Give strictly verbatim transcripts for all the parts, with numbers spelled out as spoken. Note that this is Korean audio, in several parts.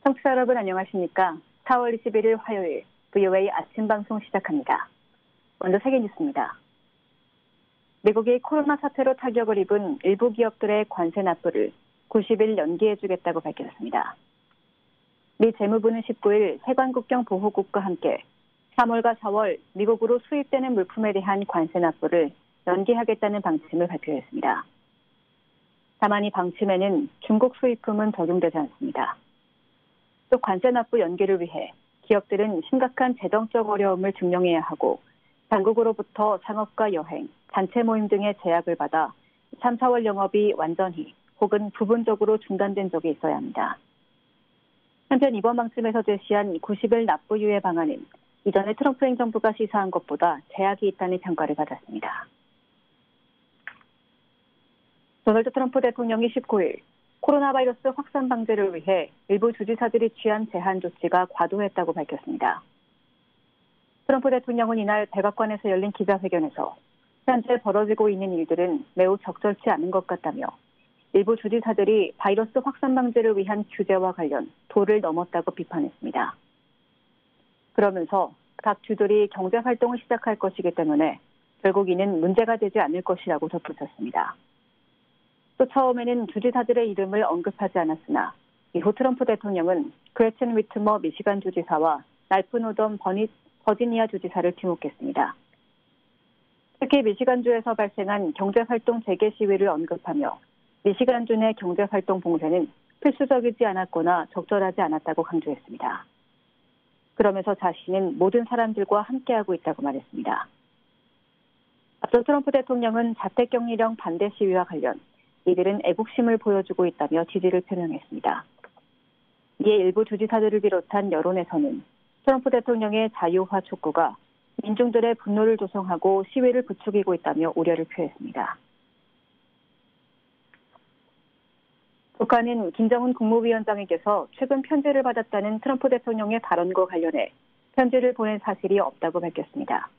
청취자 여러분 안녕하십니까? 사월 이십일일 화요일 브이오에이 아침 방송 시작합니다. 먼저 세계 뉴스입니다. 미국이 코로나 사태로 타격을 입은 일부 기업들의 관세 납부를 구십 일 연기해주겠다고 밝혔습니다. 미 재무부는 십구일 세관국경 보호국과 함께 삼월과 사월 미국으로 수입되는 물품에 대한 관세 납부를 연기하겠다는 방침을 발표했습니다. 다만 이 방침에는 중국 수입품은 적용되지 않습니다. 또 관세 납부 연기를 위해 기업들은 심각한 재정적 어려움을 증명해야 하고 당국으로부터 창업과 여행, 단체 모임 등의 제약을 받아 삼, 사월 영업이 완전히 혹은 부분적으로 중단된 적이 있어야 합니다. 한편 이번 방침에서 제시한 구십 일 납부 유예 방안은 이전에 트럼프 행정부가 시사한 것보다 제약이 있다는 평가를 받았습니다. 도널드 트럼프 대통령이 십구일 코로나 바이러스 확산 방지를 위해 일부 주지사들이 취한 제한 조치가 과도했다고 밝혔습니다. 트럼프 대통령은 이날 백악관에서 열린 기자회견에서 현재 벌어지고 있는 일들은 매우 적절치 않은 것 같다며 일부 주지사들이 바이러스 확산 방지를 위한 규제와 관련 도를 넘었다고 비판했습니다. 그러면서 각 주들이 경제 활동을 시작할 것이기 때문에 결국 이는 문제가 되지 않을 것이라고 덧붙였습니다. 또 처음에는 주지사들의 이름을 언급하지 않았으나 이후 트럼프 대통령은 그레첸 위트머 미시간 주지사와 랄프 노덤 버니, 버지니아 주지사를 지목했습니다. 특히 미시간주에서 발생한 경제활동 재개 시위를 언급하며 미시간주 내 경제활동 봉쇄는 필수적이지 않았거나 적절하지 않았다고 강조했습니다. 그러면서 자신은 모든 사람들과 함께하고 있다고 말했습니다. 앞서 트럼프 대통령은 자택격리령 반대 시위와 관련 이들은 애국심을 보여주고 있다며 지지를 표명했습니다. 이에 일부 주지사들을 비롯한 여론에서는 트럼프 대통령의 자유화 촉구가 민중들의 분노를 조성하고 시위를 부추기고 있다며 우려를 표했습니다. 북한은 김정은 국무위원장에게서 최근 편지를 받았다는 트럼프 대통령의 발언과 관련해 편지를 보낸 사실이 없다고 밝혔습니다.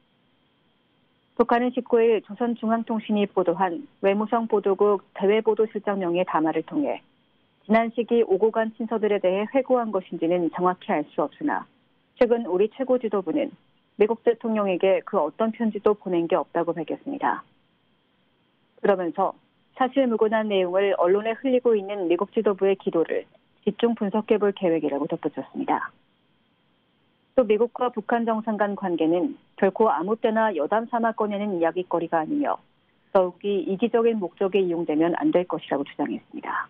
북한은 십구일 조선중앙통신이 보도한 외무성 보도국 대외보도실장명의 담화를 통해 지난 시기 오고 간 친서들에 대해 회고한 것인지는 정확히 알 수 없으나 최근 우리 최고 지도부는 미국 대통령에게 그 어떤 편지도 보낸 게 없다고 밝혔습니다. 그러면서 사실무근한 내용을 언론에 흘리고 있는 미국 지도부의 기도를 집중 분석해 볼 계획이라고 덧붙였습니다. 또 미국과 북한 정상 간 관계는 결코 아무 때나 여담 삼아 꺼내는 이야기거리가 아니며 더욱이 이기적인 목적에 이용되면 안 될 것이라고 주장했습니다.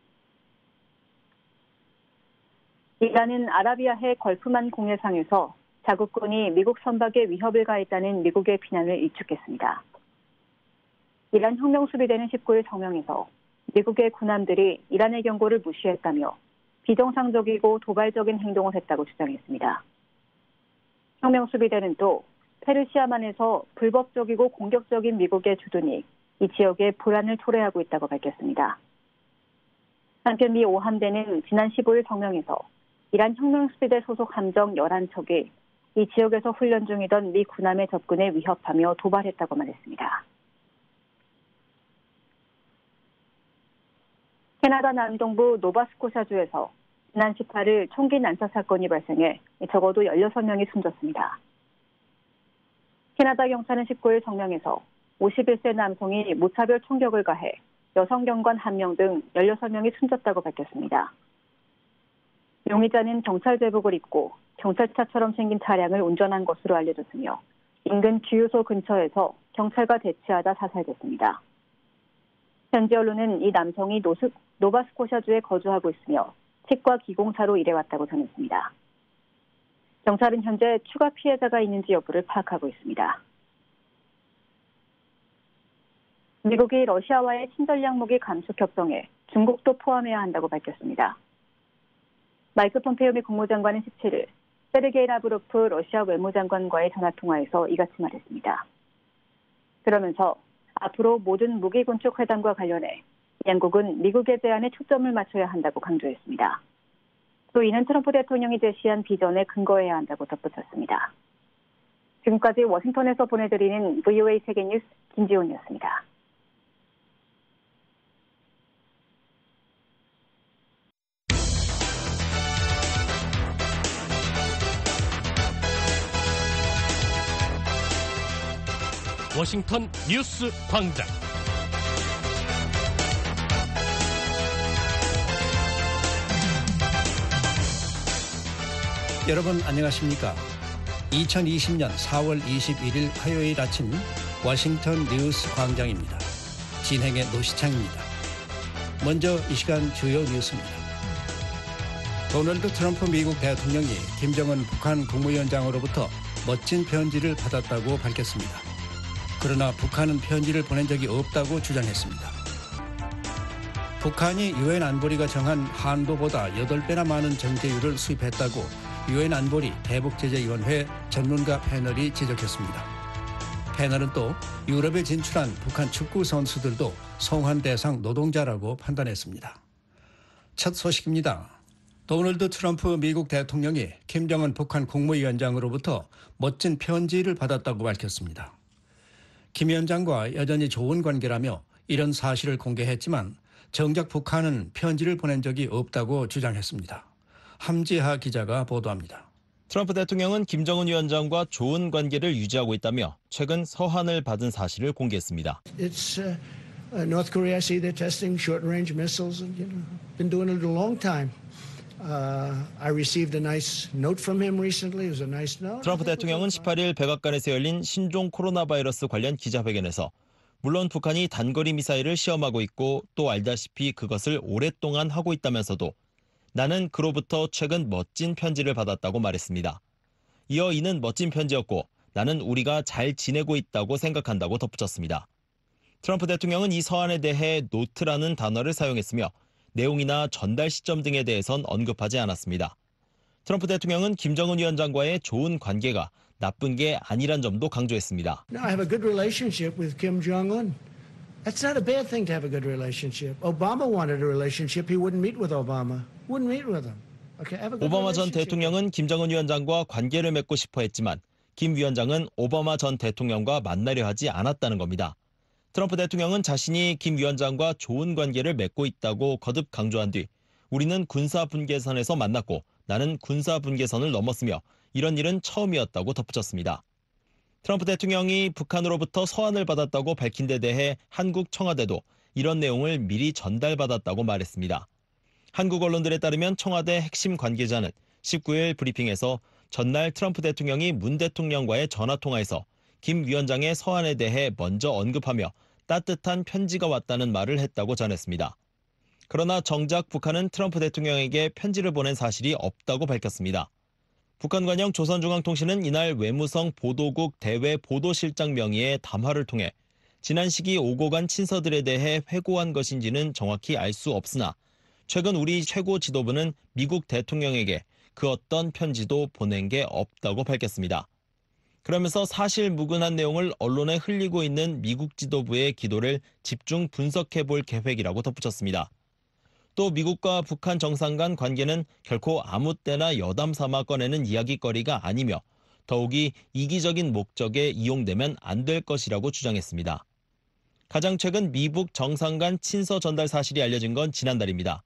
이란은 아라비아해 걸프만 공해상에서 자국군이 미국 선박에 위협을 가했다는 미국의 비난을 일축했습니다. 이란 혁명수비대는 십구일 성명에서 미국의 군함들이 이란의 경고를 무시했다며 비정상적이고 도발적인 행동을 했다고 주장했습니다. 혁명수비대는 또 페르시아만에서 불법적이고 공격적인 미국의 주둔이 이 지역에 불안을 초래하고 있다고 밝혔습니다. 한편 미 오함대는 지난 십오일 성명에서 이란 혁명수비대 소속 함정 열한 척이 이 지역에서 훈련 중이던 미 군함의 접근에 위협하며 도발했다고 말했습니다. 캐나다 남동부 노바스코샤주에서 지난 십팔일 총기 난사 사건이 발생해 적어도 열여섯 명이 숨졌습니다. 캐나다 경찰은 십구일 성명에서 오십일세 남성이 무차별 총격을 가해 여성 경관 한 명 등 열여섯 명이 숨졌다고 밝혔습니다. 용의자는 경찰 제복을 입고 경찰차처럼 생긴 차량을 운전한 것으로 알려졌으며 인근 주유소 근처에서 경찰과 대치하다 사살됐습니다. 현지 언론은 이 남성이 노스, 노바스코샤주에 거주하고 있으며 치과 기공사로 일해왔다고 전했습니다. 경찰은 현재 추가 피해자가 있는지 여부를 파악하고 있습니다. 미국이 러시아와의 신전략 무기 감축 협정에 중국도 포함해야 한다고 밝혔습니다. 마이크 폼페이오 미 국무장관은 십칠일 세르게이 라브로프 러시아 외무장관과의 전화통화에서 이같이 말했습니다. 그러면서 앞으로 모든 무기 군축 회담과 관련해 양국은 미국의 제안에 초점을 맞춰야 한다고 강조했습니다. 또 이는 트럼프 대통령이 제시한 비전에 근거해야 한다고 덧붙였습니다. 지금까지 워싱턴에서 보내드리는 브이오에이 세계뉴스 김지훈이었습니다. 워싱턴 뉴스 광장. 여러분 안녕하십니까? 이천이십 년 사월 이십일일 화요일 아침 워싱턴 뉴스 광장입니다. 진행의 노시창입니다. 먼저 이 시간 주요 뉴스입니다. 도널드 트럼프 미국 대통령이 김정은 북한 국무위원장으로부터 멋진 편지를 받았다고 밝혔습니다. 그러나 북한은 편지를 보낸 적이 없다고 주장했습니다. 북한이 유엔 안보리가 정한 한도보다 여덟 배나 많은 정제유를 수입했다고 유엔 안보리 대북제재위원회 전문가 패널이 지적했습니다. 패널은 또 유럽에 진출한 북한 축구 선수들도 송환 대상 노동자라고 판단했습니다. 첫 소식입니다. 도널드 트럼프 미국 대통령이 김정은 북한 국무위원장으로부터 멋진 편지를 받았다고 밝혔습니다. 김 위원장과 여전히 좋은 관계라며 이런 사실을 공개했지만 정작 북한은 편지를 보낸 적이 없다고 주장했습니다. 함지하 기자가 보도합니다. 트럼프 대통령은 김정은 위원장과 좋은 관계를 유지하고 있다며 최근 서한을 받은 사실을 공개했습니다. It's uh, North Korea. I see they're testing short-range missiles, and you know, been doing it a long time. Uh, I received a nice note from him recently. It was a nice note. 트럼프 대통령은 십팔일 백악관에서 열린 신종 코로나 바이러스 관련 기자회견에서 물론 북한이 단거리 미사일을 시험하고 있고 또 알다시피 그것을 오랫동안 하고 있다면서도 나는 그로부터 최근 멋진 편지를 받았다고 말했습니다. 이어 이는 멋진 편지였고 나는 우리가 잘 지내고 있다고 생각한다고 덧붙였습니다. 트럼프 대통령은 이 서한에 대해 노트라는 단어를 사용했으며 내용이나 전달 시점 등에 대해선 언급하지 않았습니다. 트럼프 대통령은 김정은 위원장과의 좋은 관계가 나쁜 게 아니란 점도 강조했습니다. No, I have a good relationship with Kim Jong-un. That's not a bad thing to have a good relationship. Obama wanted a relationship. He wouldn't meet with Obama. Wouldn't meet with him. Okay, have a good 오바마 전 relationship. 대통령은 김정은 위원장과 관계를 맺고 싶어 했지만 김 위원장은 오바마 전 대통령과 만나려 하지 않았다는 겁니다. 트럼프 대통령은 자신이 김 위원장과 좋은 관계를 맺고 있다고 거듭 강조한 뒤 우리는 군사 분계선에서 만났고 나는 군사 분계선을 넘었으며 이런 일은 처음이었다고 덧붙였습니다. 트럼프 대통령이 북한으로부터 서한을 받았다고 밝힌 데 대해 한국 청와대도 이런 내용을 미리 전달받았다고 말했습니다. 한국 언론들에 따르면 청와대 핵심 관계자는 십구일 브리핑에서 전날 트럼프 대통령이 문 대통령과의 전화통화에서 김 위원장의 서한에 대해 먼저 언급하며 따뜻한 편지가 왔다는 말을 했다고 전했습니다. 그러나 정작 북한은 트럼프 대통령에게 편지를 보낸 사실이 없다고 밝혔습니다. 북한 관영 조선중앙통신은 이날 외무성 보도국 대외 보도실장 명의의 담화를 통해 지난 시기 오고 간 친서들에 대해 회고한 것인지는 정확히 알 수 없으나 최근 우리 최고 지도부는 미국 대통령에게 그 어떤 편지도 보낸 게 없다고 밝혔습니다. 그러면서 사실무근한 내용을 언론에 흘리고 있는 미국 지도부의 기도를 집중 분석해 볼 계획이라고 덧붙였습니다. 또 미국과 북한 정상 간 관계는 결코 아무 때나 여담 삼아 꺼내는 이야기거리가 아니며 더욱이 이기적인 목적에 이용되면 안 될 것이라고 주장했습니다. 가장 최근 미북 정상 간 친서 전달 사실이 알려진 건 지난달입니다.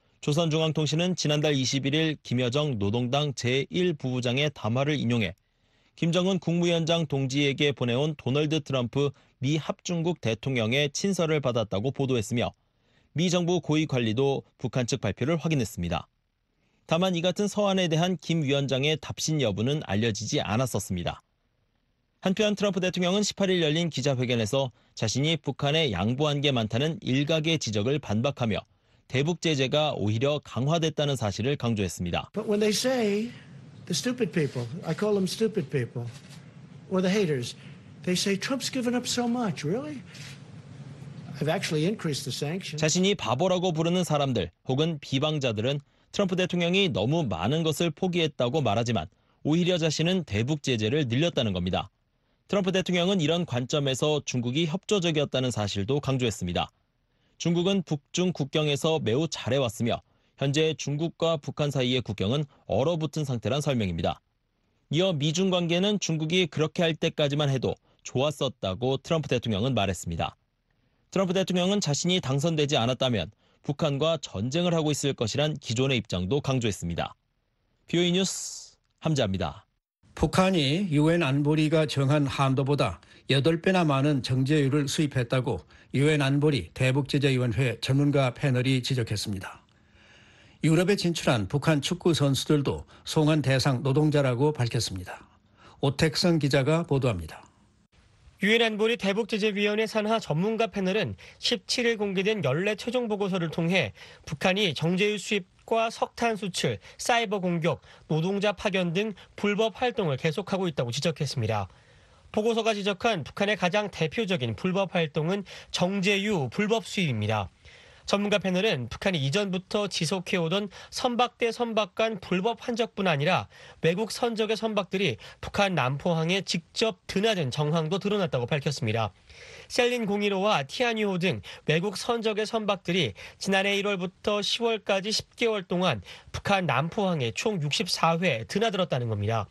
조선중앙통신은 지난달 이십일일 김여정 노동당 제일 부부장의 담화를 인용해 김정은 국무위원장 동지에게 보내온 도널드 트럼프 미 합중국 대통령의 친서를 받았다고 보도했으며 미 정부 고위 관리도 북한 측 발표를 확인했습니다. 다만 이 같은 서한에 대한 김 위원장의 답신 여부는 알려지지 않았었습니다. 한편 트럼프 대통령은 십팔일 열린 기자회견에서 자신이 북한에 양보한 게 많다는 일각의 지적을 반박하며 대북 제재가 오히려 강화됐다는 사실을 강조했습니다. But when they say the stupid people, I call them stupid people, or the haters, they say Trump's given up so much. Really? I've actually increased the sanctions. 자신이 바보라고 부르는 사람들 혹은 비방자들은 트럼프 대통령이 너무 많은 것을 포기했다고 말하지만 오히려 자신은 대북 제재를 늘렸다는 겁니다. 트럼프 대통령은 이런 관점에서 중국이 협조적이었다는 사실도 강조했습니다. 중국은 북중 국경에서 매우 잘해왔으며 현재 중국과 북한 사이의 국경은 얼어붙은 상태란 설명입니다. 이어 미중 관계는 중국이 그렇게 할 때까지만 해도 좋았었다고 트럼프 대통령은 말했습니다. 트럼프 대통령은 자신이 당선되지 않았다면 북한과 전쟁을 하고 있을 것이란 기존의 입장도 강조했습니다. 비오이 뉴스 함지아입니다. 북한이 유엔 안보리가 정한 한도보다 여덟 배나 많은 정제유를 수입했다고 유엔 안보리 대북제재위원회 전문가 패널이 지적했습니다. 유럽에 진출한 북한 축구 선수들도 송환 대상 노동자라고 밝혔습니다. 오택성 기자가 보도합니다. 유엔 안보리 대북제재위원회 산하 전문가 패널은 십칠 일 공개된 연례 최종 보고서를 통해 북한이 정제유 수입과 석탄 수출, 사이버 공격, 노동자 파견 등 불법 활동을 계속하고 있다고 지적했습니다. 보고서가 지적한 북한의 가장 대표적인 불법 활동은 정제유 불법 수입입니다. 전문가 패널은 북한이 이전부터 지속해오던 선박 대 선박 간 불법 환적뿐 아니라 외국 선적의 선박들이 북한 남포항에 직접 드나든 정황도 드러났다고 밝혔습니다. 셀린 공일호와 티아니호 등 외국 선적의 선박들이 지난해 일월부터 시월까지 십 개월 동안 북한 남포항에 총 육십사 회 드나들었다는 겁니다.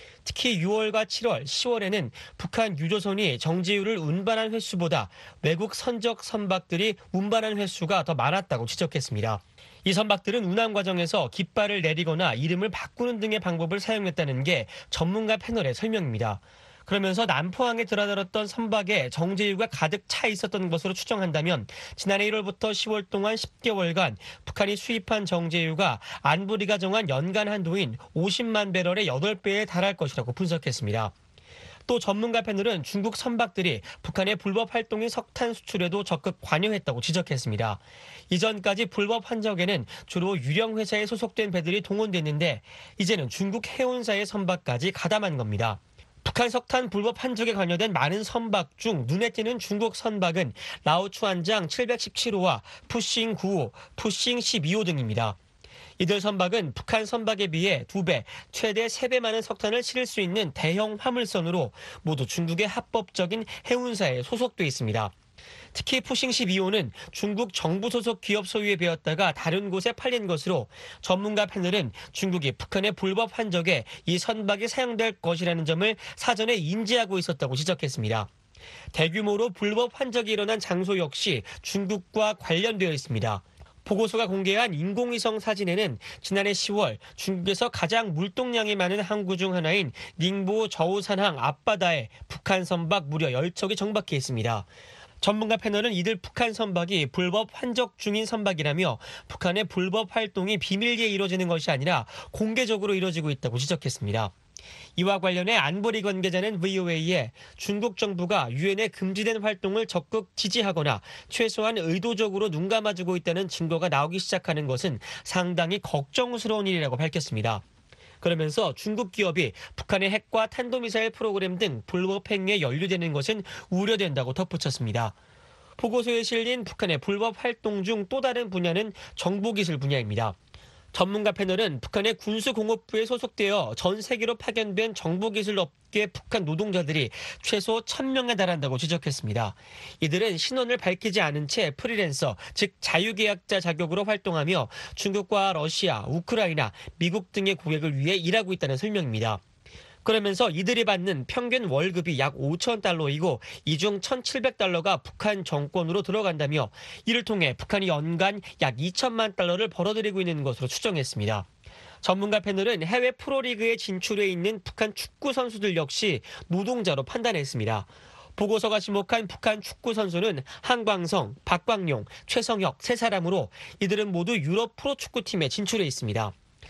특히 유월과 칠월, 시월에는 북한 유조선이 정제유를 운반한 횟수보다 외국 선적 선박들이 운반한 횟수가 더 많았다고 지적했습니다. 이 선박들은 운항 과정에서 깃발을 내리거나 이름을 바꾸는 등의 방법을 사용했다는 게 전문가 패널의 설명입니다. 그러면서 남포항에 드나들었던 선박에 정제유가 가득 차 있었던 것으로 추정한다면 지난해 일월부터 시월 동안 십 개월간 북한이 수입한 정제유가 안보리가 정한 연간 한도인 오십만 배럴의 여덟 배에 달할 것이라고 분석했습니다. 또 전문가 패널은 중국 선박들이 북한의 불법 활동인 석탄 수출에도 적극 관여했다고 지적했습니다. 이전까지 불법 환적에는 주로 유령 회사에 소속된 배들이 동원됐는데 이제는 중국 해운사의 선박까지 가담한 겁니다. 북한 석탄 불법 환적에 관여된 많은 선박 중 눈에 띄는 중국 선박은 라오추안장 칠백십칠 호와 푸싱 구 호, 푸싱 십이 호 등입니다. 이들 선박은 북한 선박에 비해 두 배, 최대 세 배 많은 석탄을 실을 수 있는 대형 화물선으로 모두 중국의 합법적인 해운사에 소속돼 있습니다. 특히 푸싱 십이 호는 중국 정부 소속 기업 소유에 배웠다가 다른 곳에 팔린 것으로 전문가 패널은 중국이 북한의 불법 환적에 이 선박이 사용될 것이라는 점을 사전에 인지하고 있었다고 지적했습니다. 대규모로 불법 환적이 일어난 장소 역시 중국과 관련되어 있습니다. 보고서가 공개한 인공위성 사진에는 지난해 시월 중국에서 가장 물동량이 많은 항구 중 하나인 닝보 저우산항 앞바다에 북한 선박 무려 열 척이 정박해 있습니다. 전문가 패널은 이들 북한 선박이 불법 환적 중인 선박이라며 북한의 불법 활동이 비밀리에 이루어지는 것이 아니라 공개적으로 이루어지고 있다고 지적했습니다. 이와 관련해 안보리 관계자는 브이오에이에 중국 정부가 유엔에 금지된 활동을 적극 지지하거나 최소한 의도적으로 눈감아주고 있다는 증거가 나오기 시작하는 것은 상당히 걱정스러운 일이라고 밝혔습니다. 그러면서 중국 기업이 북한의 핵과 탄도미사일 프로그램 등 불법 행위에 연루되는 것은 우려된다고 덧붙였습니다. 보고서에 실린 북한의 불법 활동 중 또 다른 분야는 정보기술 분야입니다. 전문가 패널은 북한의 군수공업부에 소속되어 전 세계로 파견된 정보기술 업계 북한 노동자들이 최소 천 명에 달한다고 지적했습니다. 이들은 신원을 밝히지 않은 채 프리랜서, 즉 자유계약자 자격으로 활동하며 중국과 러시아, 우크라이나, 미국 등의 고객을 위해 일하고 있다는 설명입니다. 그러면서 이들이 받는 평균 월급이 약 오천 달러이고 이 중 천칠백 달러가 북한 정권으로 들어간다며 이를 통해 북한이 연간 약 이천만 달러를 벌어들이고 있는 것으로 추정했습니다. 전문가 패널은 해외 프로리그에 진출해 있는 북한 축구 선수들 역시 노동자로 판단했습니다. 보고서가 지목한 북한 축구 선수는 한광성, 박광용, 최성혁 세 사람으로 이들은 모두 유럽 프로축구팀에 진출해 있습니다.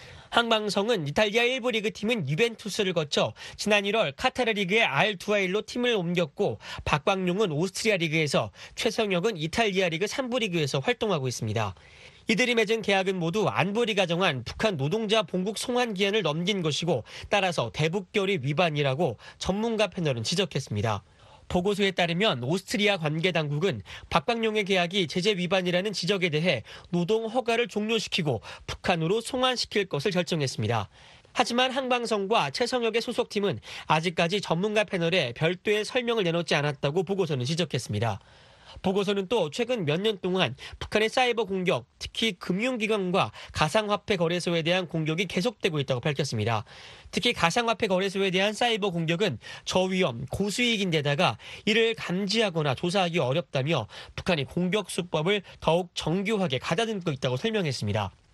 한광성은 이탈리아 일 부 리그 팀인 유벤투스를 거쳐 지난 일월 카타르 리그의 알 두하일로 팀을 옮겼고 박광용은 오스트리아 리그에서, 최성혁은 이탈리아 리그 삼 부 리그에서 활동하고 있습니다. 이들이 맺은 계약은 모두 안보리가 정한 북한 노동자 본국 송환 기한을 넘긴 것이고 따라서 대북결의 위반이라고 전문가 패널은 지적했습니다. 보고서에 따르면 오스트리아 관계당국은 박광용의 계약이 제재 위반이라는 지적에 대해 노동 허가를 종료시키고 북한으로 송환시킬 것을 결정했습니다. 하지만 한광성과 최성혁의 소속팀은 아직까지 전문가 패널에 별도의 설명을 내놓지 않았다고 보고서는 지적했습니다. 보고서는 또 최근 몇 년 동안 북한의 사이버 공격, 특히 금융기관과 가상화폐 거래소에 대한 공격이 계속되고 있다고 밝혔습니다. 특히 가상화폐 거래소에 대한 사이버 공격은 저위험, 고수익인데다가 이를 감지하거나 조사하기 어렵다며 북한이 공격 수법을 더욱 정교하게 가다듬고 있다고 설명했습니다.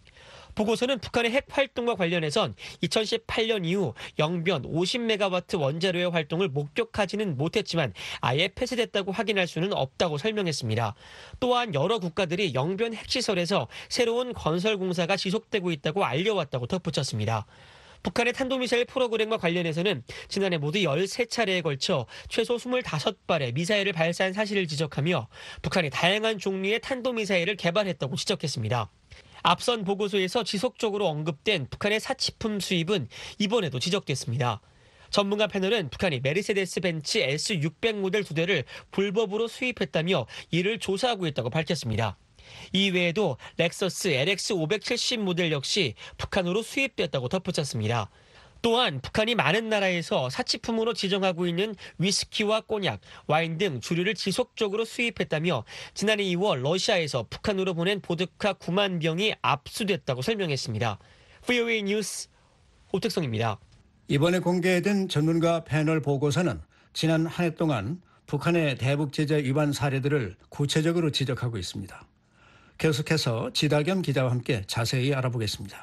보고서는 북한의 핵 활동과 관련해선 이천십팔 년 이후 영변 오십 메가와트 원자로의 활동을 목격하지는 못했지만 아예 폐쇄됐다고 확인할 수는 없다고 설명했습니다. 또한 여러 국가들이 영변 핵시설에서 새로운 건설 공사가 지속되고 있다고 알려왔다고 덧붙였습니다. 북한의 탄도미사일 프로그램과 관련해서는 지난해 모두 열세 차례에 걸쳐 최소 이십오 발의 미사일을 발사한 사실을 지적하며 북한이 다양한 종류의 탄도미사일을 개발했다고 지적했습니다. 앞선 보고서에서 지속적으로 언급된 북한의 사치품 수입은 이번에도 지적됐습니다. 전문가 패널은 북한이 메르세데스 벤츠 에스 육백 모델 두 대를 불법으로 수입했다며 이를 조사하고 있다고 밝혔습니다. 이외에도 렉서스 엘엑스 오백칠십 모델 역시 북한으로 수입됐다고 덧붙였습니다. 또한 북한이 많은 나라에서 사치품으로 지정하고 있는 위스키와 꼬냑, 와인 등 주류를 지속적으로 수입했다며 지난해 이월 러시아에서 북한으로 보낸 보드카 구만 병이 압수됐다고 설명했습니다. 브이오에이 뉴스 오택성입니다. 이번에 공개된 전문가 패널 보고서는 지난 한 해 동안 북한의 대북 제재 위반 사례들을 구체적으로 지적하고 있습니다. 계속해서 지다겸 기자와 함께 자세히 알아보겠습니다.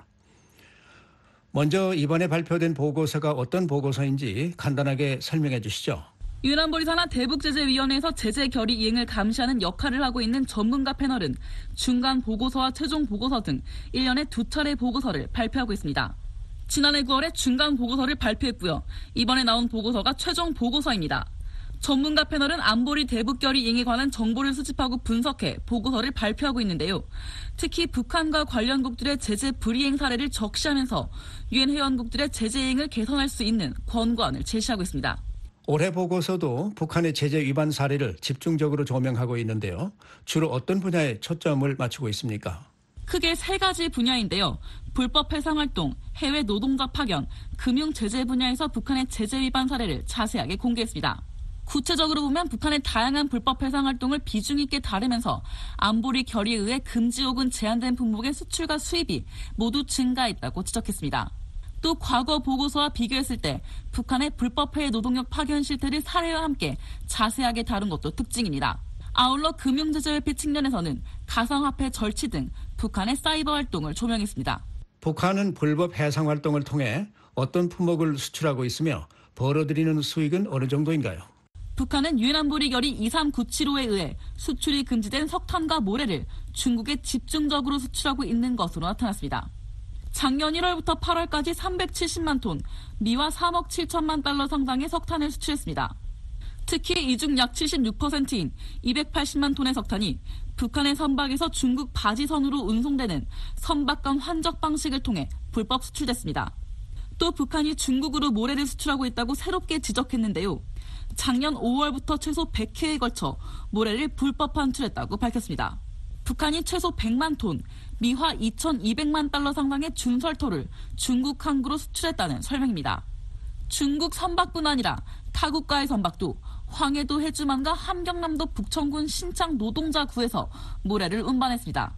먼저 이번에 발표된 보고서가 어떤 보고서인지 간단하게 설명해 주시죠. 유엔 안보리 산하 대북제재위원회에서 제재 결의 이행을 감시하는 역할을 하고 있는 전문가 패널은 중간 보고서와 최종 보고서 등 일 년에 두 차례 보고서를 발표하고 있습니다. 지난해 구월에 중간 보고서를 발표했고요. 이번에 나온 보고서가 최종 보고서입니다. 전문가 패널은 안보리 대북 결의 이행에 관한 정보를 수집하고 분석해 보고서를 발표하고 있는데요. 특히 북한과 관련국들의 제재 불이행 사례를 적시하면서 유엔 회원국들의 제재 이행을 개선할 수 있는 권고안을 제시하고 있습니다. 올해 보고서도 북한의 제재 위반 사례를 집중적으로 조명하고 있는데요. 주로 어떤 분야에 초점을 맞추고 있습니까? 크게 세 가지 분야인데요. 불법 해상활동, 해외 노동자 파견, 금융 제재 분야에서 북한의 제재 위반 사례를 자세하게 공개했습니다. 구체적으로 보면 북한의 다양한 불법 해상활동을 비중 있게 다루면서 안보리 결의에 의해 금지 혹은 제한된 품목의 수출과 수입이 모두 증가했다고 지적했습니다. 또 과거 보고서와 비교했을 때 북한의 불법 해외 노동력 파견 실태를 사례와 함께 자세하게 다룬 것도 특징입니다. 아울러 금융제재회피 측면에서는 가상화폐 절취 등 북한의 사이버 활동을 조명했습니다. 북한은 불법 해상 활동을 통해 어떤 품목을 수출하고 있으며 벌어들이는 수익은 어느 정도인가요? 북한은 유엔 안보리 결의 이삼구칠오에 의해 수출이 금지된 석탄과 모래를 중국에 집중적으로 수출하고 있는 것으로 나타났습니다. 작년 일월부터 팔월까지 삼백칠십만 톤, 미화 삼억 칠천만 달러 상당의 석탄을 수출했습니다. 특히 이 중 약 칠십육 퍼센트인 이백팔십만 톤의 석탄이 북한의 선박에서 중국 바지선으로 운송되는 선박 간 환적 방식을 통해 불법 수출됐습니다. 또 북한이 중국으로 모래를 수출하고 있다고 새롭게 지적했는데요. 작년 오월부터 최소 백 회에 걸쳐 모래를 불법 환출했다고 밝혔습니다. 북한이 최소 백만 톤, 미화 이천이백만 달러 상당의 준설토를 중국 항구로 수출했다는 설명입니다. 중국 선박뿐 아니라 타국가의 선박도 황해도 해주만과 함경남도 북천군 신창 노동자구에서 모래를 운반했습니다.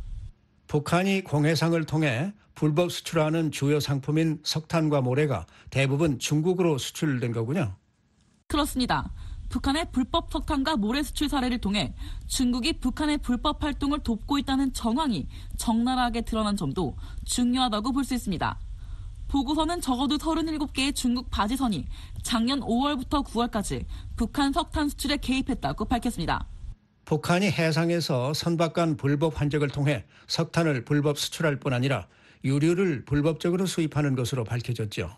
북한이 공해상을 통해 불법 수출하는 주요 상품인 석탄과 모래가 대부분 중국으로 수출된 거군요. 그렇습니다. 북한의 불법 석탄과 모래 수출 사례를 통해 중국이 북한의 불법 활동을 돕고 있다는 정황이 적나라하게 드러난 점도 중요하다고 볼 수 있습니다. 보고서는 적어도 서른일곱 개의 중국 바지선이 작년 오월부터 구월까지 북한 석탄 수출에 개입했다고 밝혔습니다. 북한이 해상에서 선박 간 불법 환적을 통해 석탄을 불법 수출할 뿐 아니라 유류를 불법적으로 수입하는 것으로 밝혀졌죠.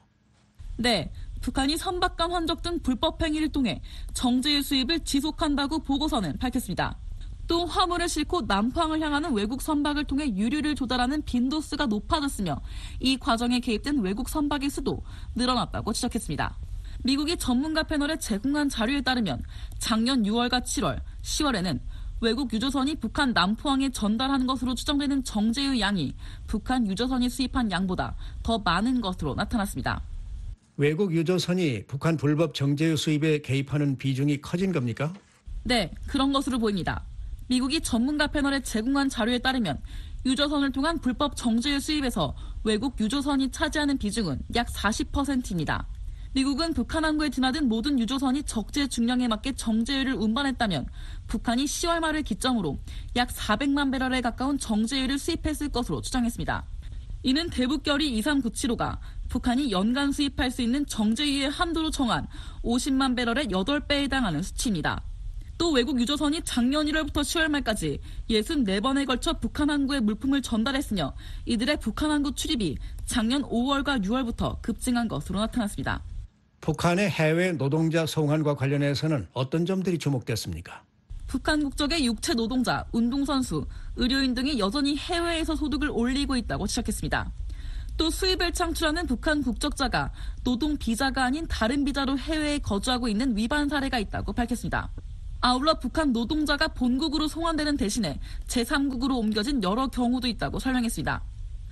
네, 북한이 선박 간 환적 등 불법 행위를 통해 정제유 수입을 지속한다고 보고서는 밝혔습니다. 또 화물을 싣고 남포항을 향하는 외국 선박을 통해 유류를 조달하는 빈도수가 높아졌으며 이 과정에 개입된 외국 선박의 수도 늘어났다고 지적했습니다. 미국이 전문가 패널에 제공한 자료에 따르면 작년 유월과 칠월, 시월에는 외국 유조선이 북한 남포항에 전달한 것으로 추정되는 정제유 양이 북한 유조선이 수입한 양보다 더 많은 것으로 나타났습니다. 외국 유조선이 북한 불법 정제유 수입에 개입하는 비중이 커진 겁니까? 네, 그런 것으로 보입니다. 미국이 전문가 패널에 제공한 자료에 따르면 유조선을 통한 불법 정제유 수입에서 외국 유조선이 차지하는 비중은 약 사십 퍼센트입니다. 미국은 북한 항구에 드나든 모든 유조선이 적재 중량에 맞게 정제유를 운반했다면 북한이 시월 말을 기점으로 약 사백만 배럴에 가까운 정제유를 수입했을 것으로 추정했습니다. 이는 대북결의 이삼구칠호가 북한이 연간 수입할 수 있는 정제유의 한도로 정한 오십만 배럴의 여덟 배에 해당하는 수치입니다. 또 외국 유조선이 작년 일월부터 시월 말까지 육십사 번에 걸쳐 북한 항구에 물품을 전달했으며 이들의 북한 항구 출입이 작년 오월과 유월부터 급증한 것으로 나타났습니다. 북한의 해외 노동자 송환과 관련해서는 어떤 점들이 주목됐습니까? 북한 국적의 육체 노동자, 운동선수, 의료인 등이 여전히 해외에서 소득을 올리고 있다고 지적했습니다. 또 수입을 창출하는 북한 국적자가 노동 비자가 아닌 다른 비자로 해외에 거주하고 있는 위반 사례가 있다고 밝혔습니다. 아울러 북한 노동자가 본국으로 송환되는 대신에 제삼국으로 옮겨진 여러 경우도 있다고 설명했습니다.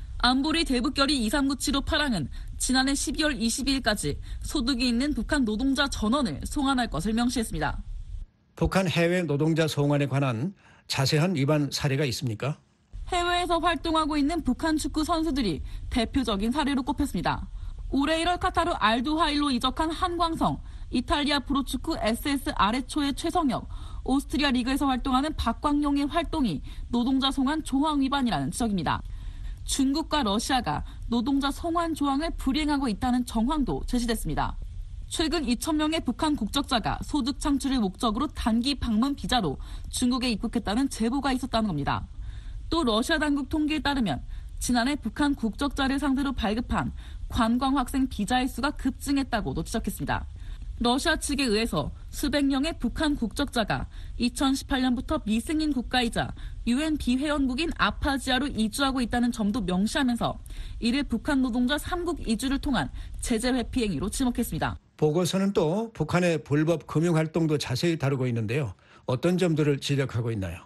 안보리 대북결의 이삼구칠호 파랑은 지난해 십이월 이십이일까지 소득이 있는 북한 노동자 전원을 송환할 것을 명시했습니다. 북한 해외 노동자 송환에 관한 자세한 위반 사례가 있습니까? 해외에서 활동하고 있는 북한 축구 선수들이 대표적인 사례로 꼽혔습니다. 올해 일월 카타르 알두하일로 이적한 한광성, 이탈리아 프로축구 에스에스 아레초의 최성혁, 오스트리아 리그에서 활동하는 박광용의 활동이 노동자 송환 조항 위반이라는 지적입니다. 중국과 러시아가 노동자 송환 조항을 불이행하고 있다는 정황도 제시됐습니다. 최근 이천 명의 북한 국적자가 소득 창출을 목적으로 단기 방문 비자로 중국에 입국했다는 제보가 있었다는 겁니다. 또 러시아 당국 통계에 따르면 지난해 북한 국적자를 상대로 발급한 관광학생 비자의 수가 급증했다고도 지적했습니다. 러시아 측에 의해서 수백 명의 북한 국적자가 이천십팔년부터 미승인 국가이자 유엔 비회원국인 아파지아로 이주하고 있다는 점도 명시하면서 이를 북한 노동자 삼국 이주를 통한 제재 회피 행위로 지목했습니다. 보고서는 또 북한의 불법 금융활동도 자세히 다루고 있는데요. 어떤 점들을 지적하고 있나요?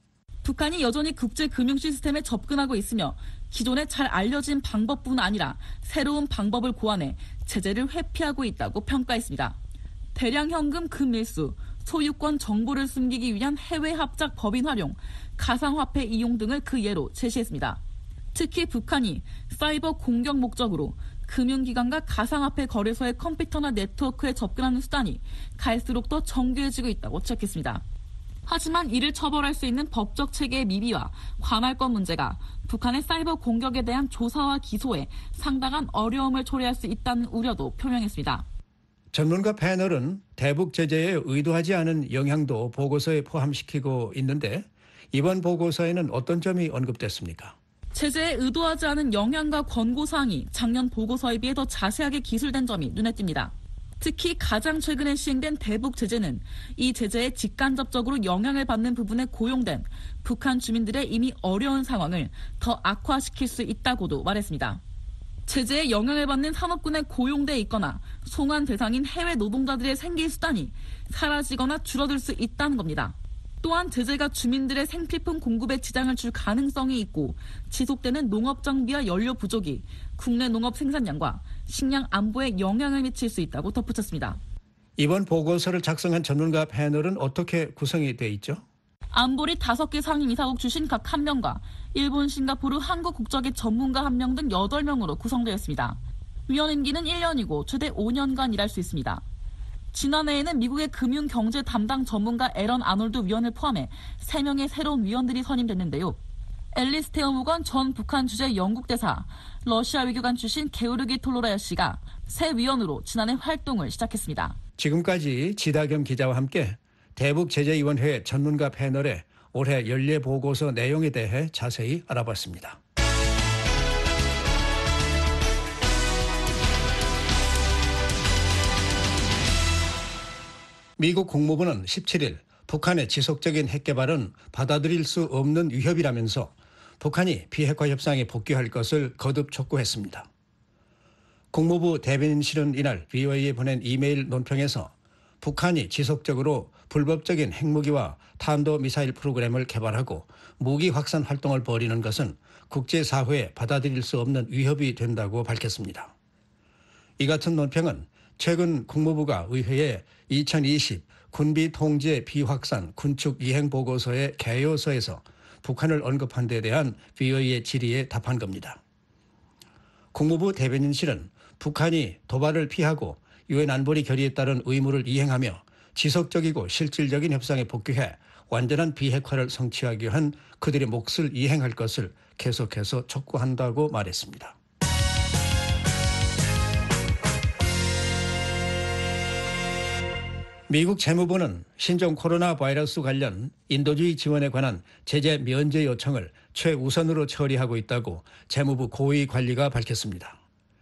북한이 여전히 국제 금융 시스템에 접근하고 있으며 기존에 잘 알려진 방법뿐 아니라 새로운 방법을 고안해 제재를 회피하고 있다고 평가했습니다. 대량 현금 금일수, 소유권 정보를 숨기기 위한 해외 합작 법인 활용, 가상화폐 이용 등을 그 예로 제시했습니다. 특히 북한이 사이버 공격 목적으로 금융기관과 가상화폐 거래소의 컴퓨터나 네트워크에 접근하는 수단이 갈수록 더 정교해지고 있다고 지적했습니다. 하지만 이를 처벌할 수 있는 법적 체계의 미비와 관할권 문제가 북한의 사이버 공격에 대한 조사와 기소에 상당한 어려움을 초래할 수 있다는 우려도 표명했습니다. 전문가 패널은 대북 제재에 의도하지 않은 영향도 보고서에 포함시키고 있는데 이번 보고서에는 어떤 점이 언급됐습니까? 제재에 의도하지 않은 영향과 권고사항이 작년 보고서에 비해 더 자세하게 기술된 점이 눈에 띕니다. 특히 가장 최근에 시행된 대북 제재는 이 제재에 직간접적으로 영향을 받는 부분에 고용된 북한 주민들의 이미 어려운 상황을 더 악화시킬 수 있다고도 말했습니다. 제재에 영향을 받는 산업군에 고용돼 있거나 송환 대상인 해외 노동자들의 생계 수단이 사라지거나 줄어들 수 있다는 겁니다. 또한 제재가 주민들의 생필품 공급에 지장을 줄 가능성이 있고 지속되는 농업 장비와 연료 부족이 국내 농업 생산량과 식량 안보에 영향을 미칠 수 있다고 덧붙였습니다. 이번 보고서를 작성한 전문가 패널은 어떻게 구성이 돼 있죠? 안보리 다섯 개 상임이사국 출신 각 한 명과 일본, 싱가포르, 한국 국적의 전문가 한 명 등 여덟 명으로 구성되었습니다. 위원 임기는 일 년이고 최대 오 년간 일할 수 있습니다. 지난해에는 미국의 금융 경제 담당 전문가 에런 아놀드 위원을 포함해 세 명의 새로운 위원들이 선임됐는데요. 앨리스 테어무건 전 북한 주재 영국 대사, 러시아 외교관 출신 게오르기 톨로라야 씨가 새 위원으로 지난해 활동을 시작했습니다. 지금까지 지다겸 기자와 함께 대북제재위원회 전문가 패널의 올해 연례 보고서 내용에 대해 자세히 알아봤습니다. 미국 국무부는 십칠일 북한의 지속적인 핵개발은 받아들일 수 없는 위협이라면서 북한이 비핵화 협상에 복귀할 것을 거듭 촉구했습니다. 국무부 대변인실은 이날 브이오에이에 보낸 이메일 논평에서 북한이 지속적으로 불법적인 핵무기와 탄도미사일 프로그램을 개발하고 무기 확산 활동을 벌이는 것은 국제사회에 받아들일 수 없는 위협이 된다고 밝혔습니다. 이 같은 논평은 최근 국무부가 의회에 이천이십 군비 통제 비확산 군축 이행 보고서의 개요서에서 북한을 언급한 데 대한 브이오에이의 질의에 답한 겁니다. 국무부 대변인실은 북한이 도발을 피하고 유엔 안보리 결의에 따른 의무를 이행하며 지속적이고 실질적인 협상에 복귀해 완전한 비핵화를 성취하기 위한 그들의 몫을 이행할 것을 계속해서 촉구한다고 말했습니다. 미국 재무부는 신종 코로나 바이러스 관련 인도주의 지원에 관한 제재 면제 요청을 최우선으로 처리하고 있다고 재무부 고위 관리가 밝혔습니다.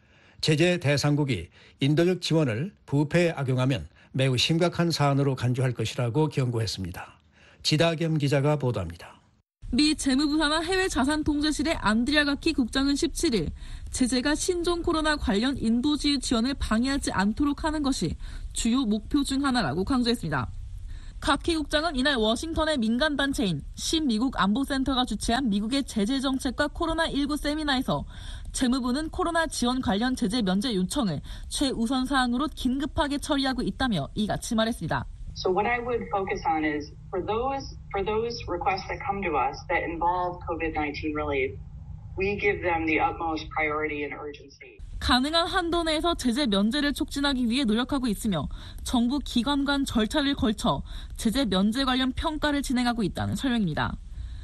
제재 대상국이 인도적 지원을 부패에 악용하면 매우 심각한 사안으로 간주할 것이라고 경고했습니다. 지다겸 기자가 보도합니다. 미 재무부 산하 해외자산통제실의 안드리아 가키 국장은 십칠 일 제재가 신종 코로나 관련 인도주의 지원을 방해하지 않도록 하는 것이 주요 목표 중 하나라고 강조했습니다. 가키 국장은 이날 워싱턴의 민간단체인 신미국 안보센터가 주최한 미국의 제재정책과 코로나십구 세미나에서 재무부는 코로나 지원 관련 제재 면제 요청을 최우선 사항으로 긴급하게 처리하고 있다며 이같이 말했습니다. So what I would focus on is for those for those requests that come to us that involve COVID nineteen relief, we give them the utmost priority and urgency. 가능한 한도 내에서 제재 면제를 촉진하기 위해 노력하고 있으며 정부 기관 간 절차를 걸쳐 제재 면제 관련 평가를 진행하고 있다는 설명입니다.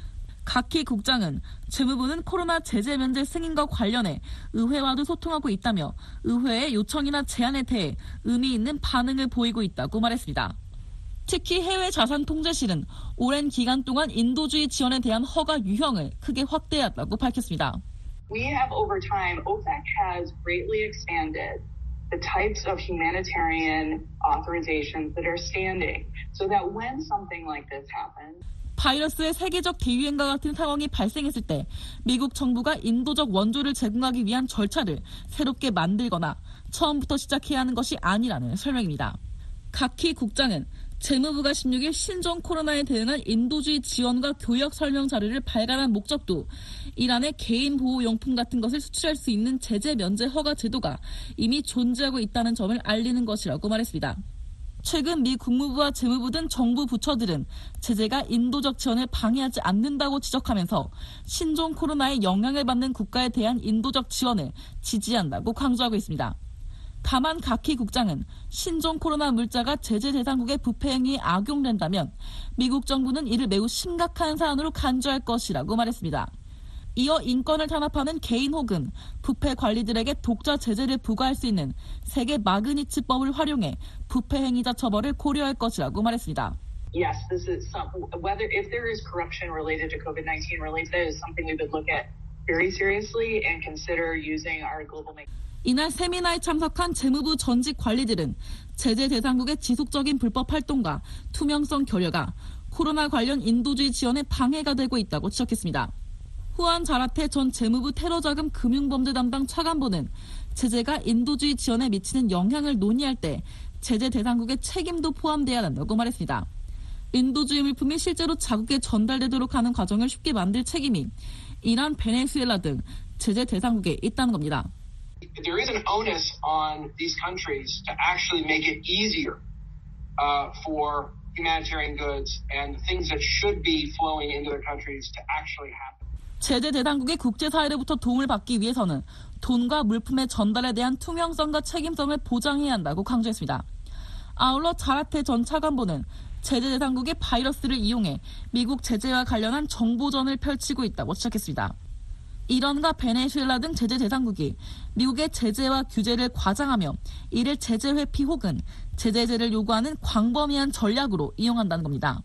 가키 국장은 재무부는 코로나 제재 면제 승인과 관련해 의회와도 소통하고 있다며 의회의 요청이나 제안에 대해 의미 있는 반응을 보이고 있다고 말했습니다. 특히 해외자산통제실은 오랜 기간 동안 인도주의 지원에 대한 허가 유형을 크게 확대했다고 밝혔습니다. We have over time, 오펙 has greatly expanded the types of humanitarian authorizations that are standing so that when something like this happens, 바이러스의 세계적 대유행과 같은 상황이 발생했을 때 미국 정부가 인도적 원조를 제공하기 위한 절차를 새롭게 만들거나 처음부터 시작해야 하는 것이 아니라는 설명입니다. 가키 국장은 재무부가 십육 일 신종 코로나에 대응한 인도주의 지원과 교역 설명 자료를 발간한 목적도 이란의 개인 보호용품 같은 것을 수출할 수 있는 제재 면제 허가 제도가 이미 존재하고 있다는 점을 알리는 것이라고 말했습니다. 최근 미 국무부와 재무부 등 정부 부처들은 제재가 인도적 지원을 방해하지 않는다고 지적하면서 신종 코로나에 영향을 받는 국가에 대한 인도적 지원을 지지한다고 강조하고 있습니다. 다만 가키 국장은 신종 코로나 물자가 제재 대상국의 부패 행위에 악용된다면 미국 정부는 이를 매우 심각한 사안으로 간주할 것이라고 말했습니다. 이어 인권을 탄압하는 개인 혹은 부패 관리들에게 독자 제재를 부과할 수 있는 세계 마그니츠법을 활용해 부패 행위자 처벌을 고려할 것이라고 말했습니다. yes, this is some, whether if there is corruption related to COVID nineteen relief, that is something we would look at very seriously and consider using our global. 이날 세미나에 참석한 재무부 전직 관리들은 제재 대상국의 지속적인 불법 활동과 투명성 결여가 코로나 관련 인도주의 지원에 방해가 되고 있다고 지적했습니다. 후안 자라테 전 재무부 테러자금 금융범죄 담당 차관보는 제재가 인도주의 지원에 미치는 영향을 논의할 때 제재 대상국의 책임도 포함돼야 한다고 말했습니다. 인도주의 물품이 실제로 자국에 전달되도록 하는 과정을 쉽게 만들 책임이 이란, 베네수엘라 등 제재 대상국에 있다는 겁니다. There is an onus on these countries to actually make it easier uh, for humanitarian goods and things that should be flowing into their countries to actually happen. 제재 대상국의 국제사회로부터 도움을 받기 위해서는 돈과 물품의 전달에 대한 투명성과 책임성을 보장해야 한다고 강조했습니다. 아울러 자라테 전 차관보는 제재 대상국의 바이러스를 이용해 미국 제재와 관련한 정보전을 펼치고 있다고 지적했습니다. 이란과 베네수엘라 등 제재 대상국이 미국의 제재와 규제를 과장하며 이를 제재 회피 혹은 제재제를 요구하는 광범위한 전략으로 이용한다는 겁니다.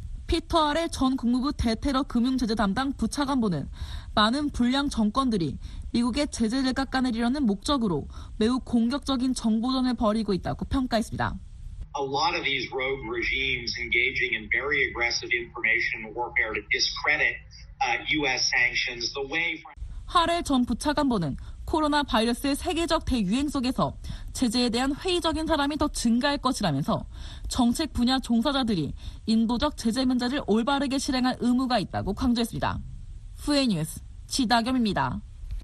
피터 아레 전 국무부 대테러 금융제재 담당 부차관보는 많은 불량 정권들이 미국의 제재를 깎아내리려는 목적으로 매우 공격적인 정보전을 벌이고 있다고 평가했습니다. A lot of these rogue regimes engaging in very aggressive information warfare to discredit uh, U S sanctions, the way. 하렐 전 부차관보는 코로나 바이러스의 세계적 대유행 속에서 제재에 대한 회의적인 사람이 더 증가할 것이라면서 정책 분야 종사자들이 인도적 제재 면제를 올바르게 실행할 의무가 있다고 강조했습니다. 후에 뉴스 지다겸입니다.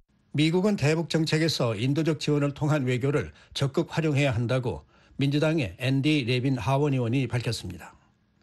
미국은 대북 정책에서 인도적 지원을 통한 외교를 적극 활용해야 한다고 민주당의 앤디 레빈 하원 의원이 밝혔습니다.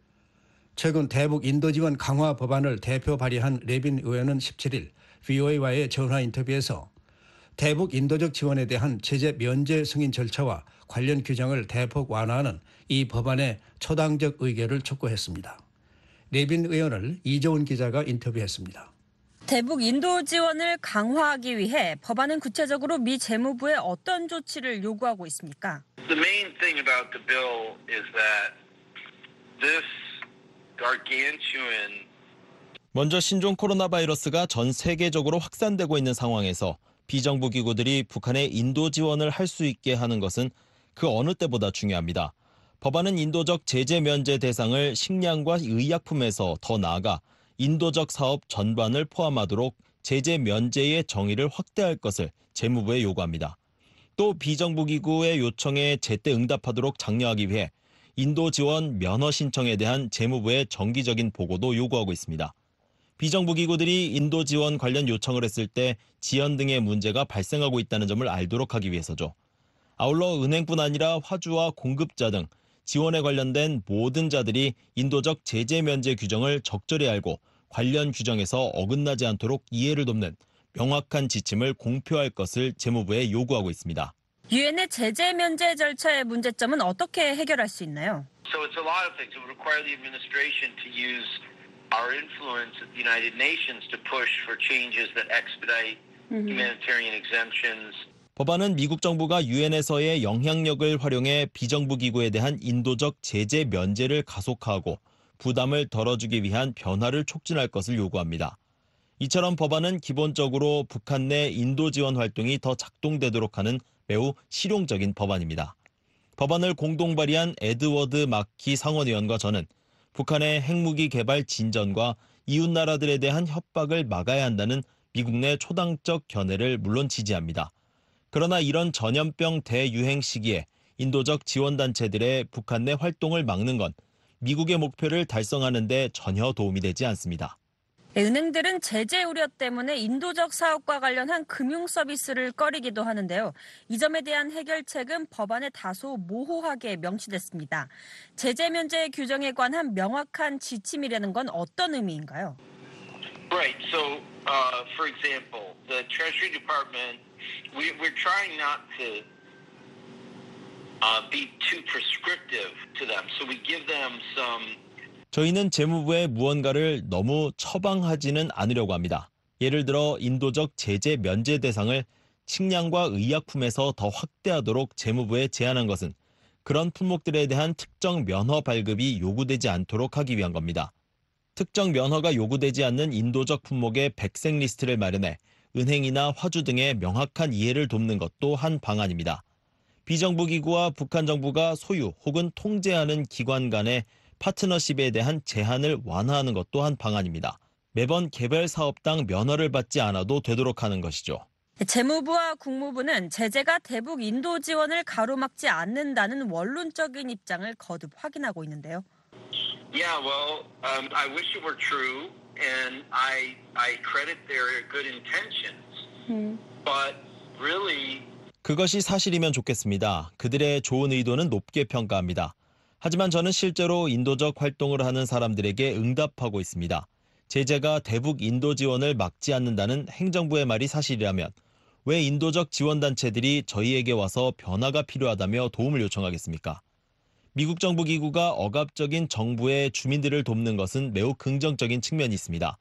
최근 대북 인도 지원 강화 법안을 대표 발의한 레빈 의원은 십칠 일 브이오에이와의 전화 인터뷰에서 대북 인도적 지원에 대한 제재 면제 승인 절차와 관련 규정을 대폭 완화하는 이 법안의 초당적 의결을 촉구했습니다. 내빈 의원을 이조은 기자가 인터뷰했습니다. 대북 인도 지원을 강화하기 위해 법안은 구체적으로 미 재무부에 어떤 조치를 요구하고 있습니까? The main thing about the bill is that this gargantuan 먼저 신종 코로나 바이러스가 전 세계적으로 확산되고 있는 상황에서 비정부 기구들이 북한의 인도 지원을 할 수 있게 하는 것은 그 어느 때보다 중요합니다. 법안은 인도적 제재 면제 대상을 식량과 의약품에서 더 나아가 인도적 사업 전반을 포함하도록 제재 면제의 정의를 확대할 것을 재무부에 요구합니다. 또 비정부 기구의 요청에 제때 응답하도록 장려하기 위해 인도 지원 면허 신청에 대한 재무부의 정기적인 보고도 요구하고 있습니다. 비정부 기구들이 인도 지원 관련 요청을 했을 때 지연 등의 문제가 발생하고 있다는 점을 알도록 하기 위해서죠. 아울러 은행뿐 아니라 화주와 공급자 등 지원에 관련된 모든 자들이 인도적 제재 면제 규정을 적절히 알고 관련 규정에서 어긋나지 않도록 이해를 돕는 명확한 지침을 공표할 것을 재무부에 요구하고 있습니다. 유엔의 제재 면제 절차의 문제점은 어떻게 해결할 수 있나요? So it's a lot of things. It would require the administration to use our influence at the United Nations to push for changes that expedite humanitarian exemptions. 법안은 미국 정부가 유엔에서의 영향력을 활용해 비정부 기구에 대한 인도적 제재 면제를 가속화하고 부담을 덜어주기 위한 변화를 촉진할 것을 요구합니다. 이처럼 법안은 기본적으로 북한 내 인도 지원 활동이 더 작동되도록 하는 매우 실용적인 법안입니다. 법안을 공동 발의한 에드워드 마키 상원의원과 저는 북한의 핵무기 개발 진전과 이웃나라들에 대한 협박을 막아야 한다는 미국 내 초당적 견해를 물론 지지합니다. 그러나 이런 전염병 대유행 시기에 인도적 지원단체들의 북한 내 활동을 막는 건 미국의 목표를 달성하는 데 전혀 도움이 되지 않습니다. 은행들은 제재 우려 때문에 인도적 사업과 관련한 금융 서비스를 꺼리기도 하는데요. 이 점에 대한 해결책은 법안에 다소 모호하게 명시됐습니다. 제재 면제 규정에 관한 명확한 지침이라는 건 어떤 의미인가요? Right. So, uh, for example, the Treasury Department, we, we're trying not to uh, be too prescriptive to them. So we give them some. 저희는 재무부에 무언가를 너무 처방하지는 않으려고 합니다. 예를 들어 인도적 제재 면제 대상을 식량과 의약품에서 더 확대하도록 재무부에 제안한 것은 그런 품목들에 대한 특정 면허 발급이 요구되지 않도록 하기 위한 겁니다. 특정 면허가 요구되지 않는 인도적 품목의 백색 리스트를 마련해 은행이나 화주 등의 명확한 이해를 돕는 것도 한 방안입니다. 비정부 기구와 북한 정부가 소유 혹은 통제하는 기관 간의 파트너십에 대한 제한을 완화하는 것도 한 방안입니다. 매번 개별 사업당 면허를 받지 않아도 되도록 하는 것이죠. 재무부와 국무부는 제재가 대북 인도 지원을 가로막지 않는다는 원론적인 입장을 거듭 확인하고 있는데요. Yeah, well, um, I wish it were true, and I I credit their good intentions. 음. But really, 그것이 사실이면 좋겠습니다. 그들의 좋은 의도는 높게 평가합니다. 하지만 저는 실제로 인도적 활동을 하는 사람들에게 응답하고 있습니다. 제재가 대북 인도 지원을 막지 않는다는 행정부의 말이 사실이라면 왜 인도적 지원단체들이 저희에게 와서 변화가 필요하다며 도움을 요청하겠습니까? 미국 정부 기구가 억압적인 정부의 주민들을 돕는 것은 매우 긍정적인 측면이 있습니다.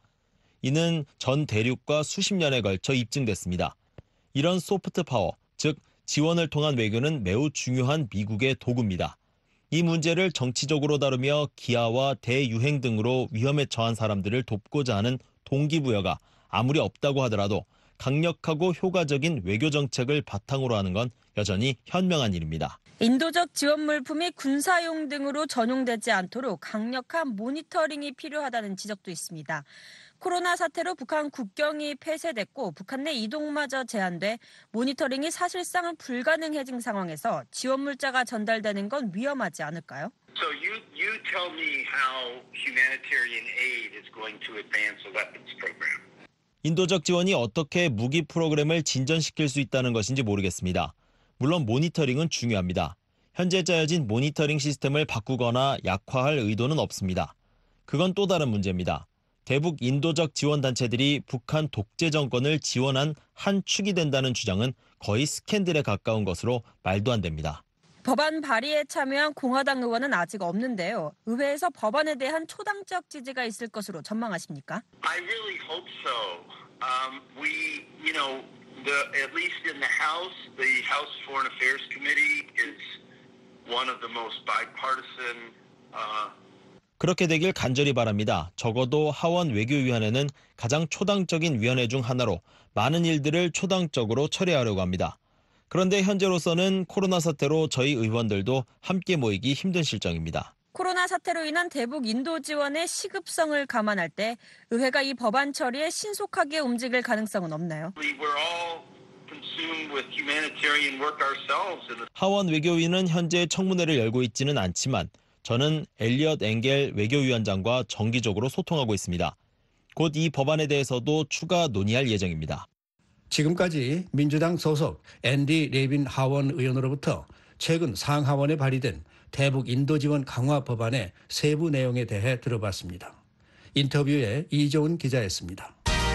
이는 전 대륙과 수십 년에 걸쳐 입증됐습니다. 이런 소프트 파워, 즉 지원을 통한 외교는 매우 중요한 미국의 도구입니다. 이 문제를 정치적으로 다루며 기아와 대유행 등으로 위험에 처한 사람들을 돕고자 하는 동기부여가 아무리 없다고 하더라도 강력하고 효과적인 외교 정책을 바탕으로 하는 건 여전히 현명한 일입니다. 인도적 지원 물품이 군사용 등으로 전용되지 않도록 강력한 모니터링이 필요하다는 지적도 있습니다. 코로나 사태로 북한 국경이 폐쇄됐고 북한 내 이동마저 제한돼 모니터링이 사실상 불가능해진 상황에서 지원 물자가 전달되는 건 위험하지 않을까요? So you you tell me how humanitarian aid is going to advance a weapons program. 인도적 지원이 어떻게 무기 프로그램을 진전시킬 수 있다는 것인지 모르겠습니다. 물론 모니터링은 중요합니다. 현재 짜여진 모니터링 시스템을 바꾸거나 약화할 의도는 없습니다. 그건 또 다른 문제입니다. 대북 인도적 지원단체들이 북한 독재 정권을 지원한 한 축이 된다는 주장은 거의 스캔들에 가까운 것으로 말도 안 됩니다. 법안 발의에 참여한 공화당 의원은 아직 없는데요. 의회에서 법안에 대한 초당적 지지가 있을 것으로 전망하십니까? I really hope so. Um, we, you know, the, at least in the House, the House Foreign Affairs Committee is one of the most bipartisan. Uh... 그렇게 되길 간절히 바랍니다. 적어도 하원 외교위원회는 가장 초당적인 위원회 중 하나로 많은 일들을 초당적으로 처리하려고 합니다. 그런데 현재로서는 코로나 사태로 저희 의원들도 함께 모이기 힘든 실정입니다. 코로나 사태로 인한 대북 인도 지원의 시급성을 감안할 때 의회가 이 법안 처리에 신속하게 움직일 가능성은 없나요? 하원 외교위는 현재 청문회를 열고 있지는 않지만 저는 엘리엇 엥겔 외교위원장과 정기적으로 소통하고 있습니다. 곧 이 법안에 대해서도 추가 논의할 예정입니다. 지금까지 민주당 소속 앤디 레빈 하원 의원으로부터 최근 상하원에 발의된 대북 인도 지원 강화 법안의 세부 내용에 대해 들어봤습니다. 인터뷰에 이조은 기자였습니다.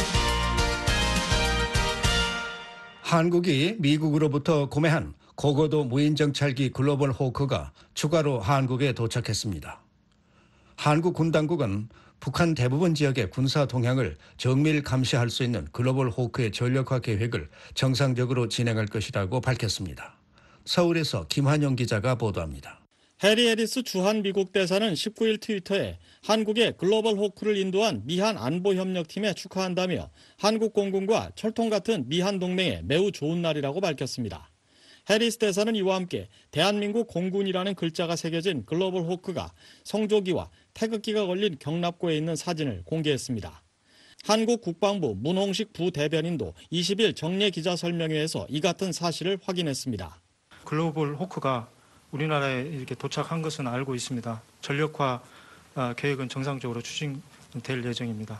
한국이 미국으로부터 구매한 고고도 무인 정찰기 글로벌 호크가 추가로 한국에 도착했습니다. 한국 군 당국은 북한 대부분 지역의 군사 동향을 정밀 감시할 수 있는 글로벌 호크의 전력화 계획을 정상적으로 진행할 것이라고 밝혔습니다. 서울에서 김한영 기자가 보도합니다. 해리 해리스 주한 미국 대사는 십구 일 트위터에 한국의 글로벌 호크를 인도한 미한 안보협력팀에 축하한다며 한국 공군과 철통 같은 미한 동맹에 매우 좋은 날이라고 밝혔습니다. 해리스 대사는 이와 함께 대한민국 공군이라는 글자가 새겨진 글로벌 호크가 성조기와 태극기가 걸린 경납고에 있는 사진을 공개했습니다. 한국 국방부 문홍식 부대변인도 이십 일 정례 기자 설명회에서 이 같은 사실을 확인했습니다. 글로벌 호크가 우리나라에 이렇게 도착한 것은 알고 있습니다. 전력화 계획은 정상적으로 추진될 예정입니다.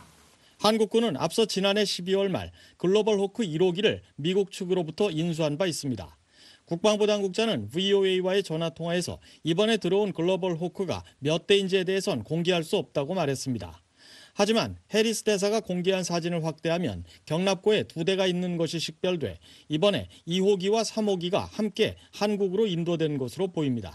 한국군은 앞서 지난해 십이월 말 글로벌 호크 일 호기를 미국 측으로부터 인수한 바 있습니다. 국방부 당국자는 브이오에이와의 전화통화에서 이번에 들어온 글로벌 호크가 몇 대인지에 대해선 공개할 수 없다고 말했습니다. 하지만 해리스 대사가 공개한 사진을 확대하면 경납고에 두 대가 있는 것이 식별돼 이번에 이 호기와 삼 호기가 함께 한국으로 인도된 것으로 보입니다.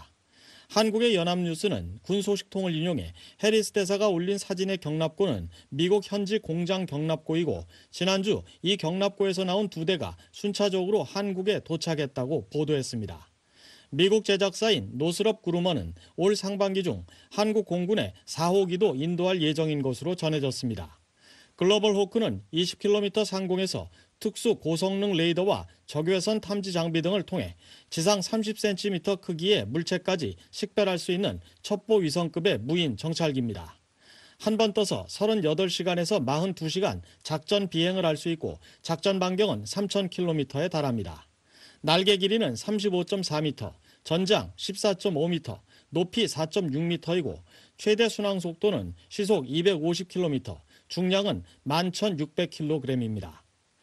한국의 연합뉴스는 군 소식통을 인용해 해리스 대사가 올린 사진의 경납고는 미국 현지 공장 경납고이고 지난주 이 경납고에서 나온 두 대가 순차적으로 한국에 도착했다고 보도했습니다. 미국 제작사인 노스럽 그루머는 올 상반기 중 한국 공군의 사 호기도 인도할 예정인 것으로 전해졌습니다. 글로벌 호크는 이십 킬로미터 상공에서 특수 고성능 레이더와 적외선 탐지 장비 등을 통해 지상 삼십 센티미터 크기의 물체까지 식별할 수 있는 첩보 위성급의 무인 정찰기입니다. 한 번 떠서 서른여덟 시간에서 사십이 시간 작전 비행을 할 수 있고 작전 반경은 삼천 킬로미터에 달합니다. 날개 길이는 삼십오 점 사 미터, 전장 십사 점 오 미터, 높이 사 점 육 미터이고 최대 순항 속도는 시속 이백오십 킬로미터, 중량은 만 천육백 킬로그램입니다.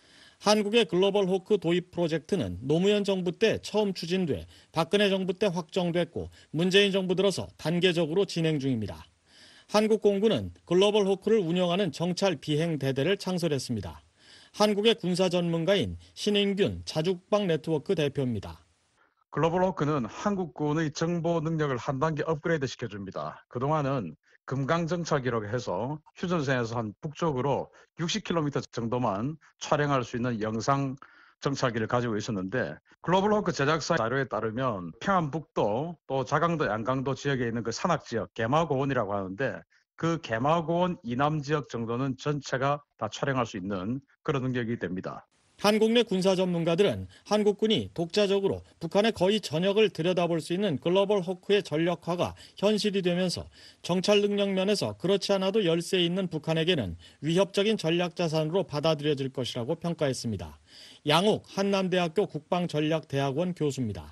한국의 글로벌 호크 도입 프로젝트는 노무현 정부 때 처음 추진돼 박근혜 정부 때 확정됐고 문재인 정부 들어서 단계적으로 진행 중입니다. 한국 공군은 글로벌 호크를 운영하는 정찰 비행 대대를 창설했습니다. 한국의 군사 전문가인 신인균 자주국방 네트워크 대표입니다. 글로벌 호크는 한국군의 정보 능력을 한 단계 업그레이드 시켜줍니다. 그동안은 금강정찰기라고 해서 휴전선에서 한 북쪽으로 육십 킬로미터 정도만 촬영할 수 있는 영상 정찰기를 가지고 있었는데 글로벌 호크 제작사 자료에 따르면 평안북도 또 자강도 양강도 지역에 있는 그 산악지역 개마고원이라고 하는데 그 개마고원 이남 지역 정도는 전체가 다 촬영할 수 있는 그런 능력이 됩니다. 한국 내 군사 전문가들은 한국군이 독자적으로 북한의 거의 전역을 들여다볼 수 있는 글로벌 호크의 전력화가 현실이 되면서 정찰 능력 면에서 그렇지 않아도 열세에 있는 북한에게는 위협적인 전략 자산으로 받아들여질 것이라고 평가했습니다. 양욱 한남대학교 국방전략대학원 교수입니다.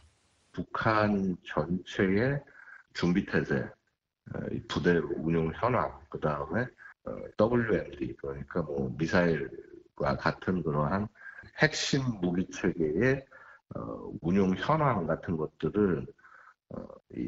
북한 전체의 준비태세, 부대 운용 현황, 그 다음에 더블유엠디, 그러니까 뭐 미사일과 같은 그러한 핵심 무기 체계의 어, 운용 현황 같은 것들을 어, 이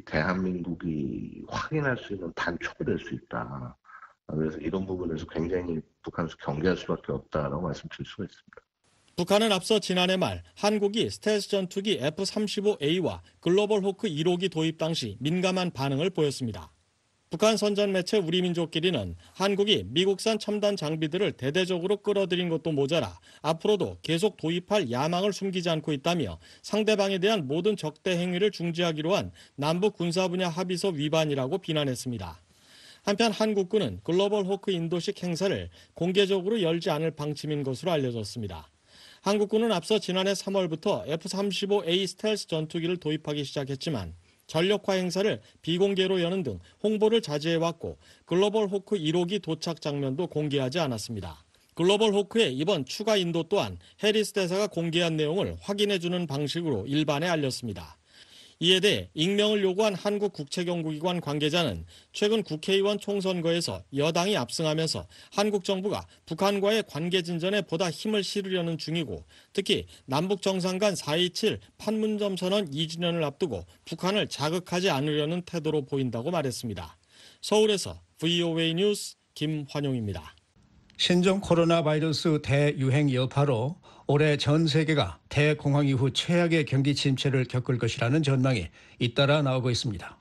대한민국이 확인할 수 있는 단초가 될 수 있다. 그래서 이런 부분에서 굉장히 북한에서 경계할 수밖에 없다라고 말씀드릴 수가 있습니다. 북한은 앞서 지난해 말 한국이 스텔스 전투기 에프 삼십오 에이와 글로벌 호크 일 호기 도입 당시 민감한 반응을 보였습니다. 북한 선전 매체 우리민족끼리는 한국이 미국산 첨단 장비들을 대대적으로 끌어들인 것도 모자라 앞으로도 계속 도입할 야망을 숨기지 않고 있다며 상대방에 대한 모든 적대 행위를 중지하기로 한 남북 군사 분야 합의서 위반이라고 비난했습니다. 한편 한국군은 글로벌 호크 인도식 행사를 공개적으로 열지 않을 방침인 것으로 알려졌습니다. 한국군은 앞서 지난해 삼월부터 에프 삼십오 에이 스텔스 전투기를 도입하기 시작했지만 전력화 행사를 비공개로 여는 등 홍보를 자제해왔고 글로벌 호크 일 호기 도착 장면도 공개하지 않았습니다. 글로벌 호크의 이번 추가 인도 또한 해리스 대사가 공개한 내용을 확인해주는 방식으로 일반에 알렸습니다. 이에 대해 익명을 요구한 한국 국책연구기관 관계자는 최근 국회의원 총선거에서 여당이 압승하면서 한국 정부가 북한과의 관계 진전에 보다 힘을 실으려는 중이고 특히 남북 정상 간 사 이칠 판문점 선언 이 주년을 앞두고 북한을 자극하지 않으려는 태도로 보인다고 말했습니다. 서울에서 브이오에이 뉴스 김환용입니다. 신종 코로나 바이러스 대유행 여파로 올해 전 세계가 대공황 이후 최악의 경기 침체를 겪을 것이라는 전망이 잇따라 나오고 있습니다.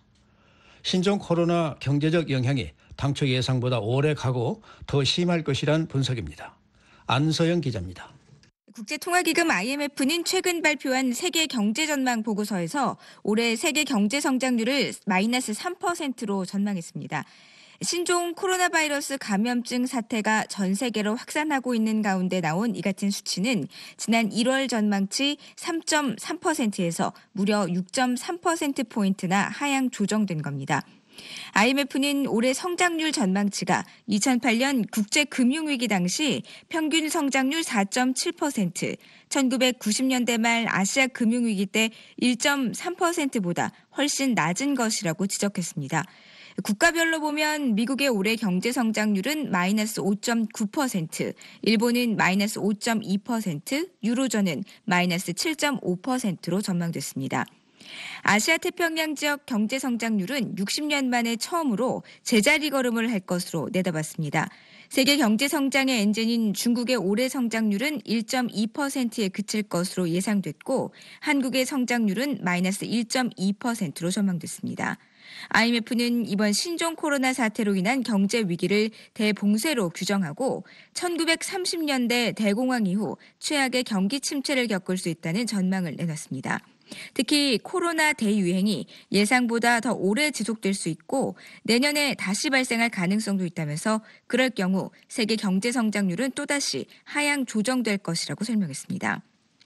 신종 코로나 경제적 영향이 당초 예상보다 오래 가고 더 심할 것이란 분석입니다. 안서영 기자입니다. 국제통화기금 아이엠에프는 최근 발표한 세계 경제 전망 보고서에서 올해 세계 경제 성장률을 마이너스 삼 퍼센트로 전망했습니다. 신종 코로나 바이러스 감염증 사태가 전 세계로 확산하고 있는 가운데 나온 이 같은 수치는 지난 일월 전망치 삼 점 삼 퍼센트에서 무려 육 점 삼 퍼센트포인트나 하향 조정된 겁니다. 아이엠에프는 올해 성장률 전망치가 이천팔 년 국제금융위기 당시 평균 성장률 사 점 칠 퍼센트, 천구백구십 년대 말 아시아 금융위기 때 일 점 삼 퍼센트보다 훨씬 낮은 것이라고 지적했습니다. 국가별로 보면 미국의 올해 경제 성장률은 마이너스 오 점 구 퍼센트, 일본은 마이너스 오 점 이 퍼센트, 유로존은 마이너스 칠 점 오 퍼센트로 전망됐습니다. 아시아 태평양 지역 경제 성장률은 육십 년 만에 처음으로 제자리 걸음을 할 것으로 내다봤습니다. 세계 경제 성장의 엔진인 중국의 올해 성장률은 일 점 이 퍼센트에 그칠 것으로 예상됐고 한국의 성장률은 마이너스 일 점 이 퍼센트로 전망됐습니다. 아이엠에프는 이번 신종 코로나 사태로 인한 경제 위기를 대봉쇄로 규정하고 천구백삼십 년대 대공황 이후 최악의 경기 침체를 겪을 수 있다는 전망을 내놨습니다. 특히 코로나 대유행이 예상보다 더 오래 지속될 수 있고 내년에 다시 발생할 가능성도 있다면서 그럴 경우 세계 경제 성장률은 또다시 하향 조정될 것이라고 설명했습니다.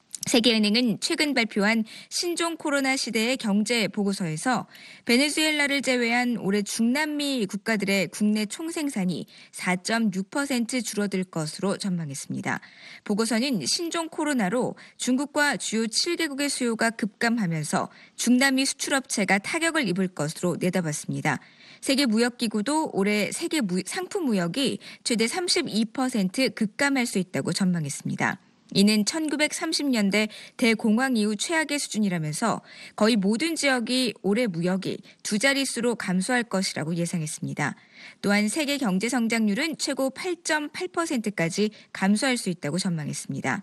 세계은행은 최근 발표한 신종 코로나 시대의 경제 보고서에서 베네수엘라를 제외한 올해 중남미 국가들의 국내 총생산이 사 점 육 퍼센트 줄어들 것으로 전망했습니다. 보고서는 신종 코로나로 중국과 주요 칠 개국의 수요가 급감하면서 중남미 수출업체가 타격을 입을 것으로 내다봤습니다. 세계무역기구도 올해 세계 상품 무역이 최대 삼십이 퍼센트 급감할 수 있다고 전망했습니다. 이는 천구백삼십 년대 대공황 이후 최악의 수준이라면서 거의 모든 지역이 올해 무역이 두 자릿수로 감소할 것이라고 예상했습니다. 또한 세계 경제 성장률은 최고 팔 점 팔 퍼센트까지 감소할 수 있다고 전망했습니다.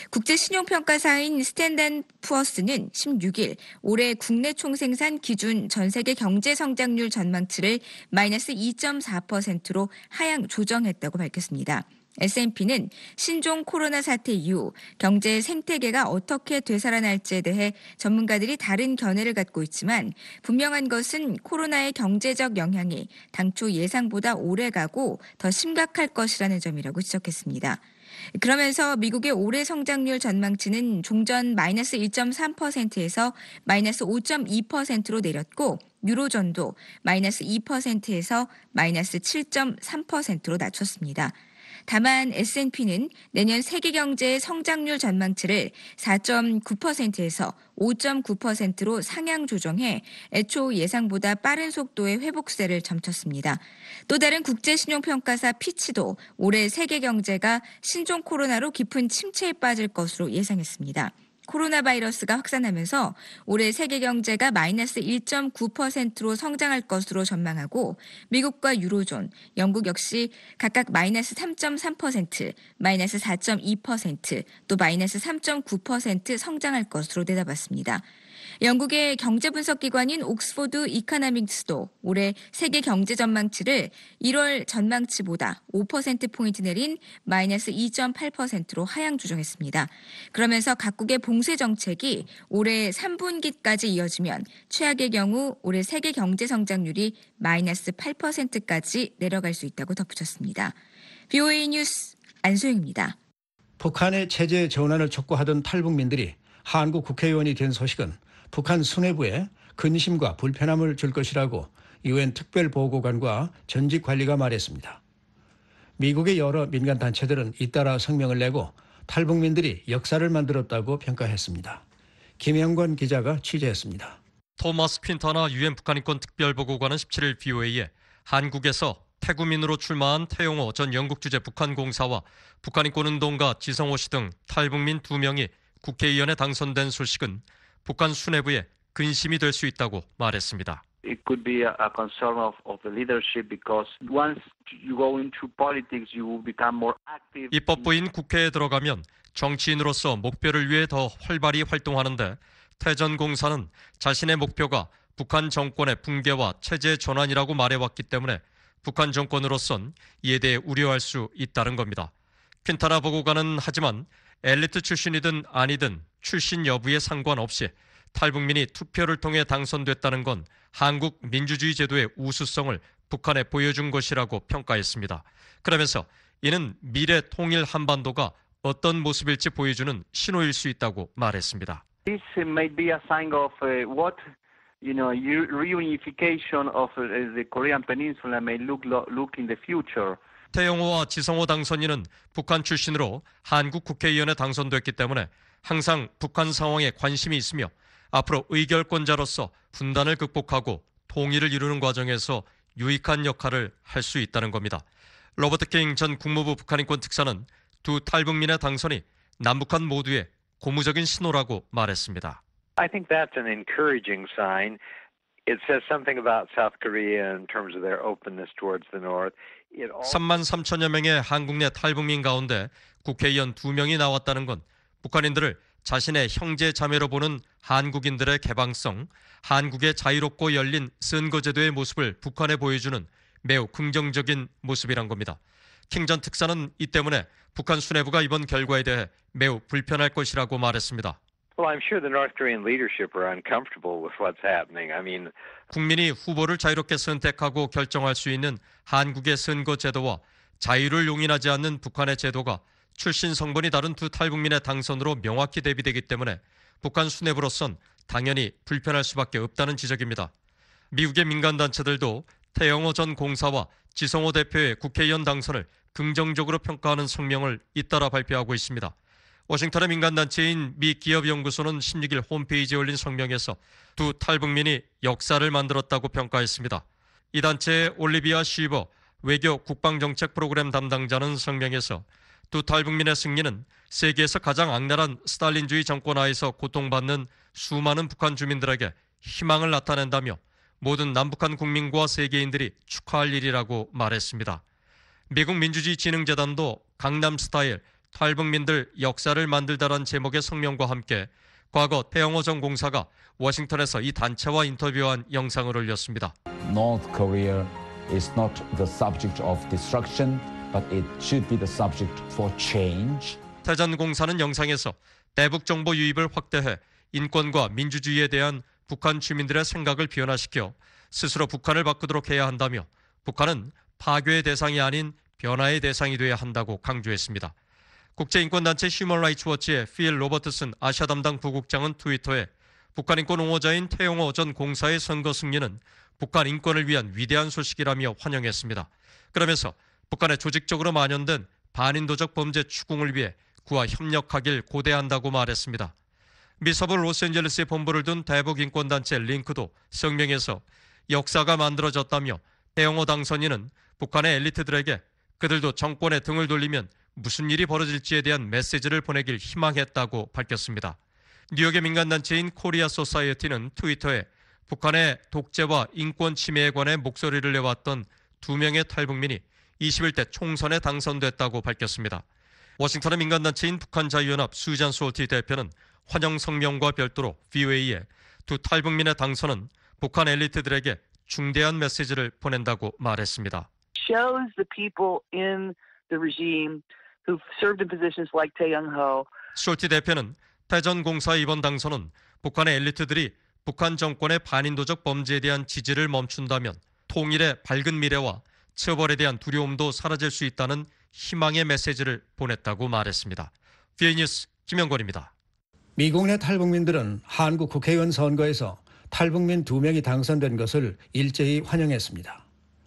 국제신용평가사인 스탠다드앤푸어스는 십육 일 올해 국내 총생산 기준 전 세계 경제 성장률 전망치를 마이너스 이 점 사 퍼센트로 하향 조정했다고 밝혔습니다. 에스 앤 피는 신종 코로나 사태 이후 경제 생태계가 어떻게 되살아날지에 대해 전문가들이 다른 견해를 갖고 있지만 분명한 것은 코로나의 경제적 영향이 당초 예상보다 오래가고 더 심각할 것이라는 점이라고 지적했습니다. 그러면서 미국의 올해 성장률 전망치는 종전 마이너스 일 점 삼 퍼센트에서 마이너스 오 점 이 퍼센트로 내렸고 유로존도 마이너스 이 퍼센트에서 마이너스 칠 점 삼 퍼센트로 낮췄습니다. 다만 에스 앤 피는 내년 세계 경제의 성장률 전망치를 사 점 구 퍼센트에서 오 점 구 퍼센트로 상향 조정해 애초 예상보다 빠른 속도의 회복세를 점쳤습니다. 또 다른 국제신용평가사 피치도 올해 세계 경제가 신종 코로나로 깊은 침체에 빠질 것으로 예상했습니다. 코로나 바이러스가 확산하면서 올해 세계 경제가 마이너스 일 점 구 퍼센트로 성장할 것으로 전망하고 미국과 유로존, 영국 역시 각각 마이너스 삼 점 삼 퍼센트, 마이너스 사 점 이 퍼센트, 또 마이너스 삼 점 구 퍼센트 성장할 것으로 내다봤습니다. 영국의 경제 분석 기관인 옥스포드 이코노믹스도 올해 세계 경제 전망치를 일월 전망치보다 오 퍼센트포인트 내린 마이너스 이 점 팔 퍼센트로 하향 조정했습니다. 그러면서 각국의 봉쇄 정책이 올해 삼 분기까지 이어지면 최악의 경우 올해 세계 경제 성장률이 마이너스 팔 퍼센트까지 내려갈 수 있다고 덧붙였습니다. 비오에이 뉴스 안소영입니다. 북한의 체제 전환을 촉구하던 탈북민들이 한국 국회의원이 된 소식은 북한 수뇌부에 근심과 불편함을 줄 것이라고 유엔 특별보고관과 전직 관리가 말했습니다. 미국의 여러 민간단체들은 잇따라 성명을 내고 탈북민들이 역사를 만들었다고 평가했습니다. 김영권 기자가 취재했습니다. 토마스 퀸터나 유엔 북한인권 특별보고관은 십칠 일 비오에이에 한국에서 태구민으로 출마한 태용호 전 영국 주재 북한공사와 북한인권운동가 지성호 씨 등 탈북민 두 명이 국회의원에 당선된 소식은 북한 수뇌부에 근심이 될 수 있다고 말했습니다. It could be a, a concern of, of the leadership because once you go into politics, you will become more active. 입법부인 국회에 들어가면 정치인으로서 목표를 위해 더 활발히 활동하는데 태 전 공사는 자신의 목표가 북한 정권의 붕괴와 체제 전환이라고 말해왔기 때문에 북한 정권으로선 이에 대해 우려할 수 있다는 겁니다. 퀸타나 보고관은 하지만 엘리트 출신이든 아니든 출신 여부에 상관없이 탈북민이 투표를 통해 당선됐다는 건 한국 민주주의 제도의 우수성을 북한에 보여준 것이라고 평가했습니다. 그러면서 이는 미래 통일 한반도가 어떤 모습일지 보여주는 신호일 수 있다고 말했습니다. This may be a sign of uh, what you know reunification of the Korean Peninsula may look look in the future. 태영호와 지성호 당선인은 북한 출신으로 한국 국회의원에 당선됐기 때문에 항상 북한 상황에 관심이 있으며 앞으로 의결권자로서 분단을 극복하고 통일을 이루는 과정에서 유익한 역할을 할 수 있다는 겁니다. 로버트 킹 전 국무부 북한인권 특사는 두 탈북민의 당선이 남북한 모두의 고무적인 신호라고 말했습니다. I think that's an encouraging sign. It says something about South Korea in terms of their openness towards the North. 삼만 삼천여 명의 한국 내 탈북민 가운데 국회의원 두 명이 나왔다는 건 북한인들을 자신의 형제 자매로 보는 한국인들의 개방성, 한국의 자유롭고 열린 선거제도의 모습을 북한에 보여주는 매우 긍정적인 모습이란 겁니다. 킹 전 특사는 이 때문에 북한 수뇌부가 이번 결과에 대해 매우 불편할 것이라고 말했습니다. Well, I'm sure the North Korean leadership are uncomfortable with what's happening. I mean, 국민이 후보를 자유롭게 선택하고 결정할 수 있는 한국의 선거 제도와 자유를 용인하지 않는 북한의 제도가 출신 성분이 다른 두 탈북민의 당선으로 명확히 대비되기 때문에 북한 수뇌부로선 당연히 불편할 수밖에 없다는 지적입니다. 미국의 민간단체들도 태영호 전 공사와 지성호 대표의 국회의원 당선을 긍정적으로 평가하는 성명을 잇따라 발표하고 있습니다. 워싱턴의 민간단체인 미 기업연구소는 십육 일 홈페이지에 올린 성명에서 두 탈북민이 역사를 만들었다고 평가했습니다. 이 단체의 올리비아 쉬버 외교 국방정책 프로그램 담당자는 성명에서 두 탈북민의 승리는 세계에서 가장 악랄한 스탈린주의 정권 하에서 고통받는 수많은 북한 주민들에게 희망을 나타낸다며 모든 남북한 국민과 세계인들이 축하할 일이라고 말했습니다. 미국 민주주의진흥재단도 강남스타일 탈북민들 역사를 만들다란 제목의 성명과 함께 과거 태영호 전 공사가 워싱턴에서 이 단체와 인터뷰한 영상을 올렸습니다. North Korea is not the subject of destruction, but it should be the subject for change. 태 전 공사는 영상에서 대북 정보 유입을 확대해 인권과 민주주의에 대한 북한 주민들의 생각을 변화시켜 스스로 북한을 바꾸도록 해야 한다며 북한은 파괴의 대상이 아닌 변화의 대상이 돼야 한다고 강조했습니다. 국제인권단체 휴먼 라이츠 워치의 필 로버트슨 아시아 담당 부국장은 트위터에 북한 인권 옹호자인 태영호 전 공사의 선거 승리는 북한 인권을 위한 위대한 소식이라며 환영했습니다. 그러면서 북한에 조직적으로 만연된 반인도적 범죄 추궁을 위해 그와 협력하길 고대한다고 말했습니다. 미 서부 로스앤젤레스에 본부를 둔 대북 인권단체 링크도 성명에서 역사가 만들어졌다며 태영호 당선인은 북한의 엘리트들에게 그들도 정권에 등을 돌리면 무슨 일이 벌어질지에 대한 메시지를 보내길 희망했다고 밝혔습니다. 뉴욕의 민간단체인 코리아 소사이어티는 트위터에 북한의 독재와 인권 침해에 관해 목소리를 내왔던 두 명의 탈북민이 이십일 대 총선에 당선됐다고 밝혔습니다. 워싱턴의 민간단체인 북한자유연합 수잔 솔티 대표는 환영 성명과 별도로 브이오에이에 두 탈북민의 당선은 북한 엘리트들에게 중대한 메시지를 보낸다고 말했습니다. Shows the people in the regime who served in positions like Tae Young-ho. 솔티 대표는 태전 공사 이번 당선은 북한의 엘리트들이 북한 정권의 반인도적 범죄에 대한 지지를 멈춘다면 통일의 밝은 미래와 처벌에 대한 두려움도 사라질 수 있다는 희망의 메시지를 보냈다고 말했습니다. 브이오에이 뉴스 김영권입니다. 미국 내 탈북민들은 한국 국회의원 선거에서 탈북민 두 명이 당선된 것을 일제히 환영했습니다.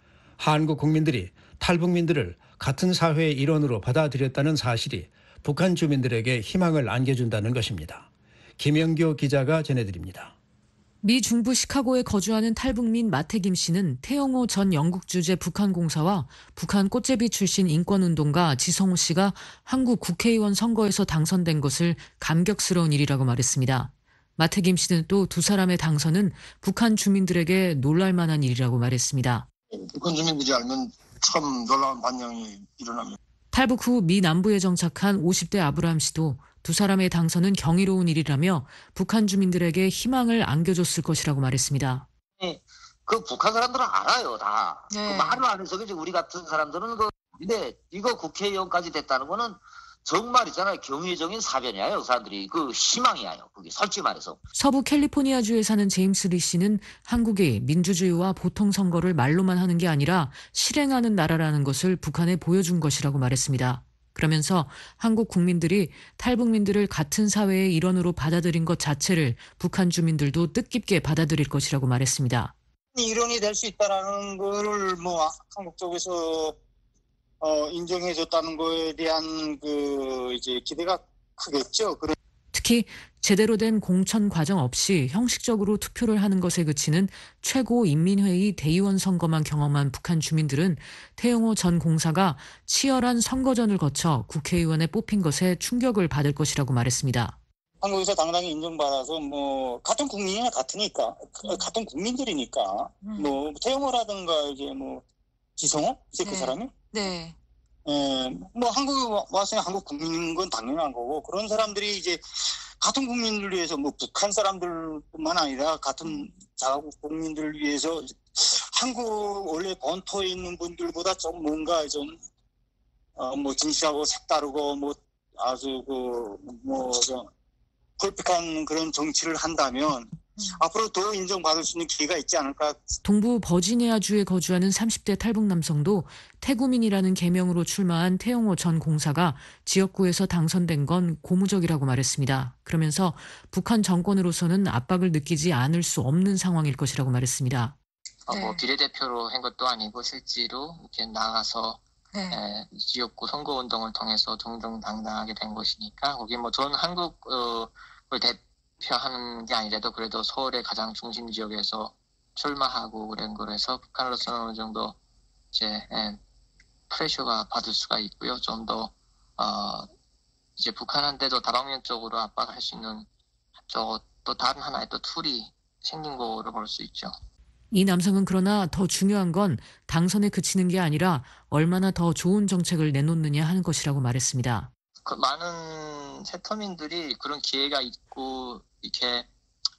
한국 국민들이 탈북민들을 같은 사회의 일원으로 받아들였다는 사실이 북한 주민들에게 희망을 안겨준다는 것입니다. 김영교 기자가 전해드립니다. 미 중부 시카고에 거주하는 탈북민 마태김 씨는 태영호 전 영국 주재 북한 공사와 북한 꽃제비 출신 인권운동가 지성호 씨가 한국 국회의원 선거에서 당선된 것을 감격스러운 일이라고 말했습니다. 마태김 씨는 또 두 사람의 당선은 북한 주민들에게 놀랄만한 일이라고 말했습니다. 북한 주민들이 알면 참 놀라운 반영이 일어납니다. 탈북 후 미 남부에 정착한 오십 대 아브라함 씨도 두 사람의 당선은 경이로운 일이라며 북한 주민들에게 희망을 안겨줬을 것이라고 말했습니다. 네, 그 북한 사람들은 알아요, 다. 네. 그 말을 안 해서 그지 우리 같은 사람들은 그 근데 이거 국회의원까지 됐다는 거는 정말 있잖아요. 경의적인 사변이에요. 그 사람들이 그 희망이에요. 그게 솔직히 말해서. 서부 캘리포니아주에 사는 제임스 리 씨는 한국이 민주주의와 보통 선거를 말로만 하는 게 아니라 실행하는 나라라는 것을 북한에 보여준 것이라고 말했습니다. 그러면서 한국 국민들이 탈북민들을 같은 사회의 일원으로 받아들인 것 자체를 북한 주민들도 뜻깊게 받아들일 것이라고 말했습니다. 일원이 될 수 있다라는 거를 뭐 한국 쪽에서 어, 인정해줬다는 거에 대한 그 이제 기대가 크겠죠. 그래. 특히 제대로 된 공천 과정 없이 형식적으로 투표를 하는 것에 그치는 최고인민회의 대의원 선거만 경험한 북한 주민들은 태영호 전 공사가 치열한 선거전을 거쳐 국회의원에 뽑힌 것에 충격을 받을 것이라고 말했습니다. 한국에서 당당히 인정받아서 뭐 같은 국민이나 같으니까 같은 국민들이니까 음. 뭐 태영호라든가 이제 뭐 지성호 이제 네. 그 사람이 네. 예, 뭐 한국에 왔으니 한국 국민인 건 당연한 거고 그런 사람들이 이제 같은 국민들 위해서 뭐 북한 사람들뿐만 아니라 같은 자국 국민들을 위해서 한국 원래 본토에 있는 분들보다 좀 뭔가 좀 어 뭐 진실하고 색다르고 뭐 아주 그 뭐 좀 퍼펙트한 그런 정치를 한다면. 음. 앞으로 더 인정받을 수 있는 기회가 있지 않을까. 동부 버지니아주에 거주하는 삼십 대 탈북 남성도 태구민이라는 계명으로 출마한 태영호 전 공사가 지역구에서 당선된 건 고무적이라고 말했습니다. 그러면서 북한 정권으로서는 압박을 느끼지 않을 수 없는 상황일 것이라고 말했습니다. 네. 뭐 비례대표로 한 것도 아니고 실제로 이렇게 나가서 네. 에, 지역구 선거운동을 통해서 정정당당하게 된 것이니까 거기 뭐 전 한국을 대 표하는 게 아니라도 그래도 서울의 가장 중심 지역에서 출마하고 그런 거라서 북한으로서는 어느 정도 이제 예, 프레셔가 받을 수가 있고요. 좀 더 어, 이제 북한한테도 다방면적으로 압박할 수 있는 저 또 다른 하나의 또 툴이 생긴 거로 볼 수 있죠. 이 남성은 그러나 더 중요한 건 당선에 그치는 게 아니라 얼마나 더 좋은 정책을 내놓느냐 하는 것이라고 말했습니다. 그 많은 세터민들이 그런 기회가 있고 이렇게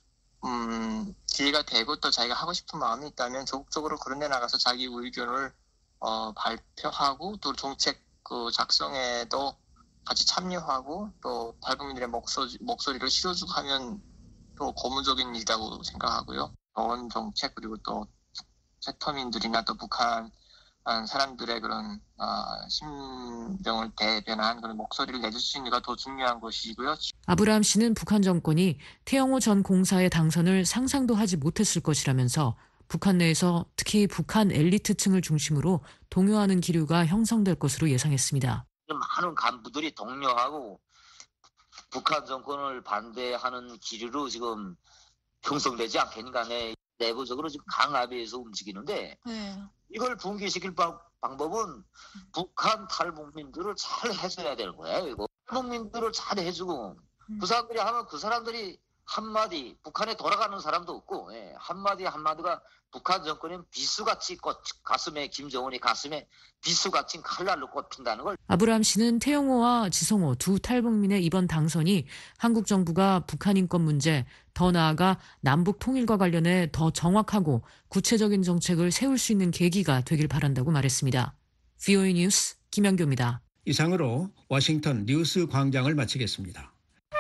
음, 기회가 되고 또 자기가 하고 싶은 마음이 있다면 적극적으로 그런 데 나가서 자기 의견을 어, 발표하고 또 정책 그 작성에도 같이 참여하고 또 탈북민들의 목소리, 목소리를 실어주고 하면 또 고무적인 일이라고 생각하고요. 좋은 정책 그리고 또 세터민들이나 또 북한 사람들의 그런 어, 심정을 대변한 그런 목소리를 내줄 수 있는 게 더 중요한 것이고요. 아브라함 씨는 북한 정권이 태영호 전 공사의 당선을 상상도 하지 못했을 것이라면서 북한 내에서 특히 북한 엘리트층을 중심으로 동요하는 기류가 형성될 것으로 예상했습니다. 많은 간부들이 동요하고 북한 정권을 반대하는 기류로 지금 형성되지 않겠는가 내 내부적으로 지금 강압에서 움직이는데 네. 이걸 붕괴시킬 방법은 북한 탈북민들을 잘 해줘야 되는 거예요. 이거 탈북민들을 잘 해주고 그 사람들이 하면 그 사람들이 한마디, 북한에 돌아가는 사람도 없고, 예, 한마디 한마디가 북한 정권은 비수같이 꽃, 가슴에, 김정은이 가슴에 비수같이 칼날로 꽂힌다는 걸. 아브라함 씨는 태영호와 지성호 두 탈북민의 이번 당선이 한국 정부가 북한 인권 문제, 더 나아가 남북 통일과 관련해 더 정확하고 구체적인 정책을 세울 수 있는 계기가 되길 바란다고 말했습니다. 브이오에이 뉴스 김연교입니다. 이상으로 워싱턴 뉴스 광장을 마치겠습니다.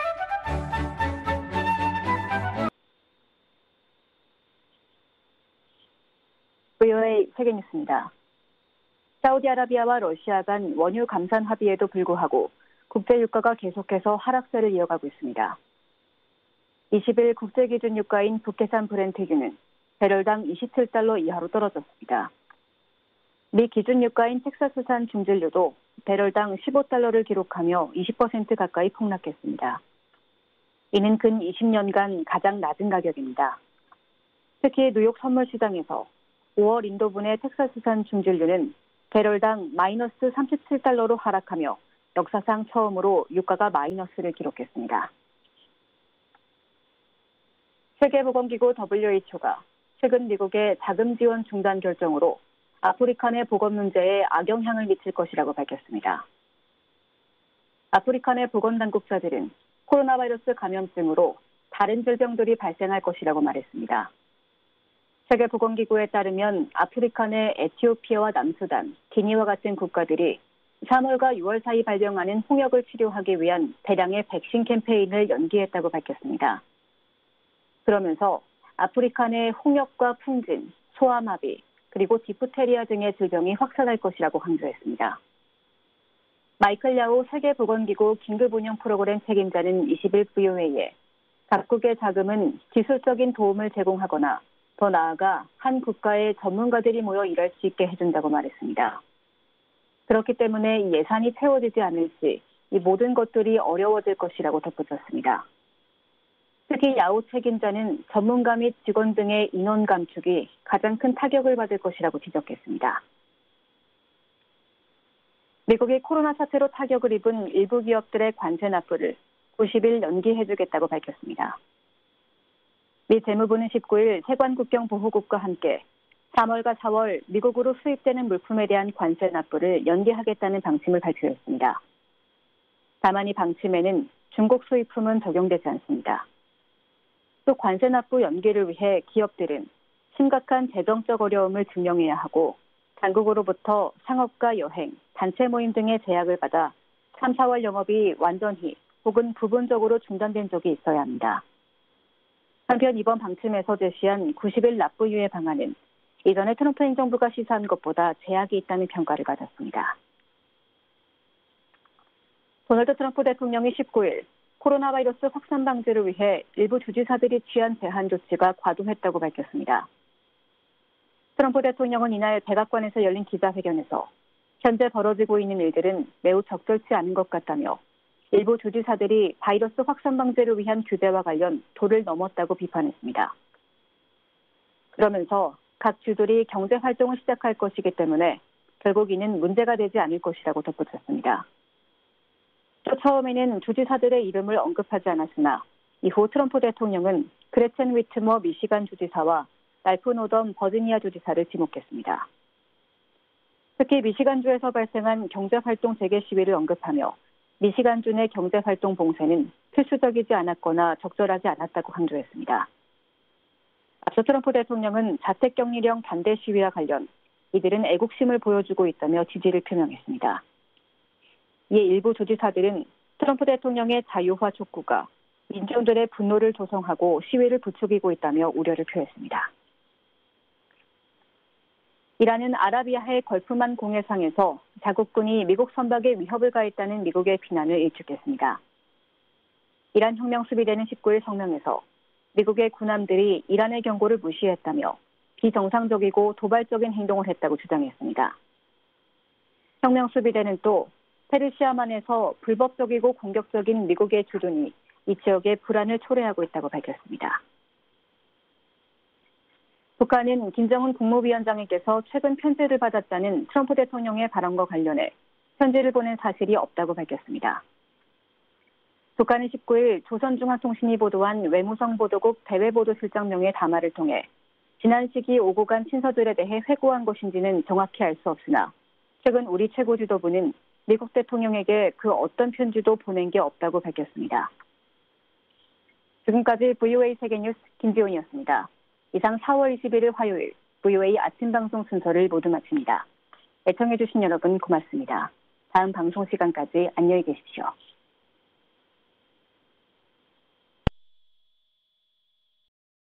브이오에이 세계뉴스입니다. 사우디아라비아와 러시아 간 원유 감산 합의에도 불구하고 국제 유가가 계속해서 하락세를 이어가고 있습니다. 이십 일 국제 기준 유가인 북해산 브렌트유는 배럴당 이십칠 달러 이하로 떨어졌습니다. 미 기준 유가인 텍사스산 중진유도 배럴당 십오 달러를 기록하며 이십 퍼센트 가까이 폭락했습니다. 이는 근 이십 년간 가장 낮은 가격입니다. 특히 뉴욕 선물 시장에서 오월 인도분의 텍사스산 중진유는 배럴당 마이너스 삼십칠 달러로 하락하며 역사상 처음으로 유가가 마이너스를 기록했습니다. 세계보건기구 더블유에이치오가 최근 미국의 자금 지원 중단 결정으로 아프리카 내 보건 문제에 악영향을 미칠 것이라고 밝혔습니다. 아프리카 내 보건당국자들은 코로나 바이러스 감염증으로 다른 질병들이 발생할 것이라고 말했습니다. 세계보건기구에 따르면 아프리카 내 에티오피아와 남수단, 기니와 같은 국가들이 삼월과 유월 사이 발병하는 홍역을 치료하기 위한 대량의 백신 캠페인을 연기했다고 밝혔습니다. 그러면서 아프리카 내 홍역과 풍진, 소아마비, 그리고 디프테리아 등의 질병이 확산할 것이라고 강조했습니다. 마이클 야오 세계보건기구 긴급운영 프로그램 책임자는 이십 일 브이오에이에 각국의 자금은 기술적인 도움을 제공하거나 더 나아가 한 국가의 전문가들이 모여 일할 수 있게 해준다고 말했습니다. 그렇기 때문에 이 예산이 채워지지 않을 시 이 모든 것들이 어려워질 것이라고 덧붙였습니다. 특히 야오 책임자는 전문가 및 직원 등의 인원 감축이 가장 큰 타격을 받을 것이라고 지적했습니다. 미국이 코로나 사태로 타격을 입은 일부 기업들의 관세 납부를 구십 일 연기해주겠다고 밝혔습니다. 미 재무부는 십구 일 세관국경 보호국과 함께 삼월과 사월 미국으로 수입되는 물품에 대한 관세 납부를 연기하겠다는 방침을 발표했습니다. 다만 이 방침에는 중국 수입품은 적용되지 않습니다. 또 관세 납부 연기를 위해 기업들은 심각한 재정적 어려움을 증명해야 하고 당국으로부터 상업과 여행, 단체 모임 등의 제약을 받아 삼, 사월 영업이 완전히 혹은 부분적으로 중단된 적이 있어야 합니다. 한편 이번 방침에서 제시한 구십 일 납부 유예 방안은 이전에 트럼프 행정부가 시사한 것보다 제약이 있다는 평가를 받았습니다. 도널드 트럼프 대통령이 십구 일 코로나 바이러스 확산 방지를 위해 일부 주지사들이 취한 제한 조치가 과도했다고 밝혔습니다. 트럼프 대통령은 이날 백악관에서 열린 기자회견에서 현재 벌어지고 있는 일들은 매우 적절치 않은 것 같다며 일부 주지사들이 바이러스 확산 방지를 위한 규제와 관련 도를 넘었다고 비판했습니다. 그러면서 각 주들이 경제 활동을 시작할 것이기 때문에 결국 이는 문제가 되지 않을 것이라고 덧붙였습니다. 또 처음에는 주지사들의 이름을 언급하지 않았으나 이후 트럼프 대통령은 그레첸 위트머 미시간 주지사와 랄프 노덤 버지니아 주지사를 지목했습니다. 특히 미시간주에서 발생한 경제활동 재개 시위를 언급하며 미시간주 내 경제활동 봉쇄는 필수적이지 않았거나 적절하지 않았다고 강조했습니다. 앞서 트럼프 대통령은 자택격리령 반대 시위와 관련 이들은 애국심을 보여주고 있다며 지지를 표명했습니다. 이에 일부 주지사들은 트럼프 대통령의 자유화 촉구가 민중들의 분노를 조성하고 시위를 부추기고 있다며 우려를 표했습니다. 이란은 아라비아해 걸프만 공해상에서 자국군이 미국 선박에 위협을 가했다는 미국의 비난을 일축했습니다. 이란 혁명수비대는 십구 일 성명에서 미국의 군함들이 이란의 경고를 무시했다며 비정상적이고 도발적인 행동을 했다고 주장했습니다. 혁명수비대는 또 페르시아만에서 불법적이고 공격적인 미국의 주둔이 이 지역의 불안을 초래하고 있다고 밝혔습니다. 북한은 김정은 국무위원장에게서 최근 편지를 받았다는 트럼프 대통령의 발언과 관련해 편지를 보낸 사실이 없다고 밝혔습니다. 북한은 십구 일 조선중앙통신이 보도한 외무성 보도국 대외보도실장명의 담화를 통해 지난 시기 오고 간 친서들에 대해 회고한 것인지는 정확히 알 수 없으나 최근 우리 최고 지도부는 미국 대통령에게 그 어떤 편지도 보낸 게 없다고 밝혔습니다. 지금까지 브이오에이 세계뉴스 김지훈이었습니다. 이상 사월 이십일일 화요일 브이오에이 아침 방송 순서를 모두 마칩니다. 애청해주신 여러분 고맙습니다. 다음 방송 시간까지 안녕히 계십시오.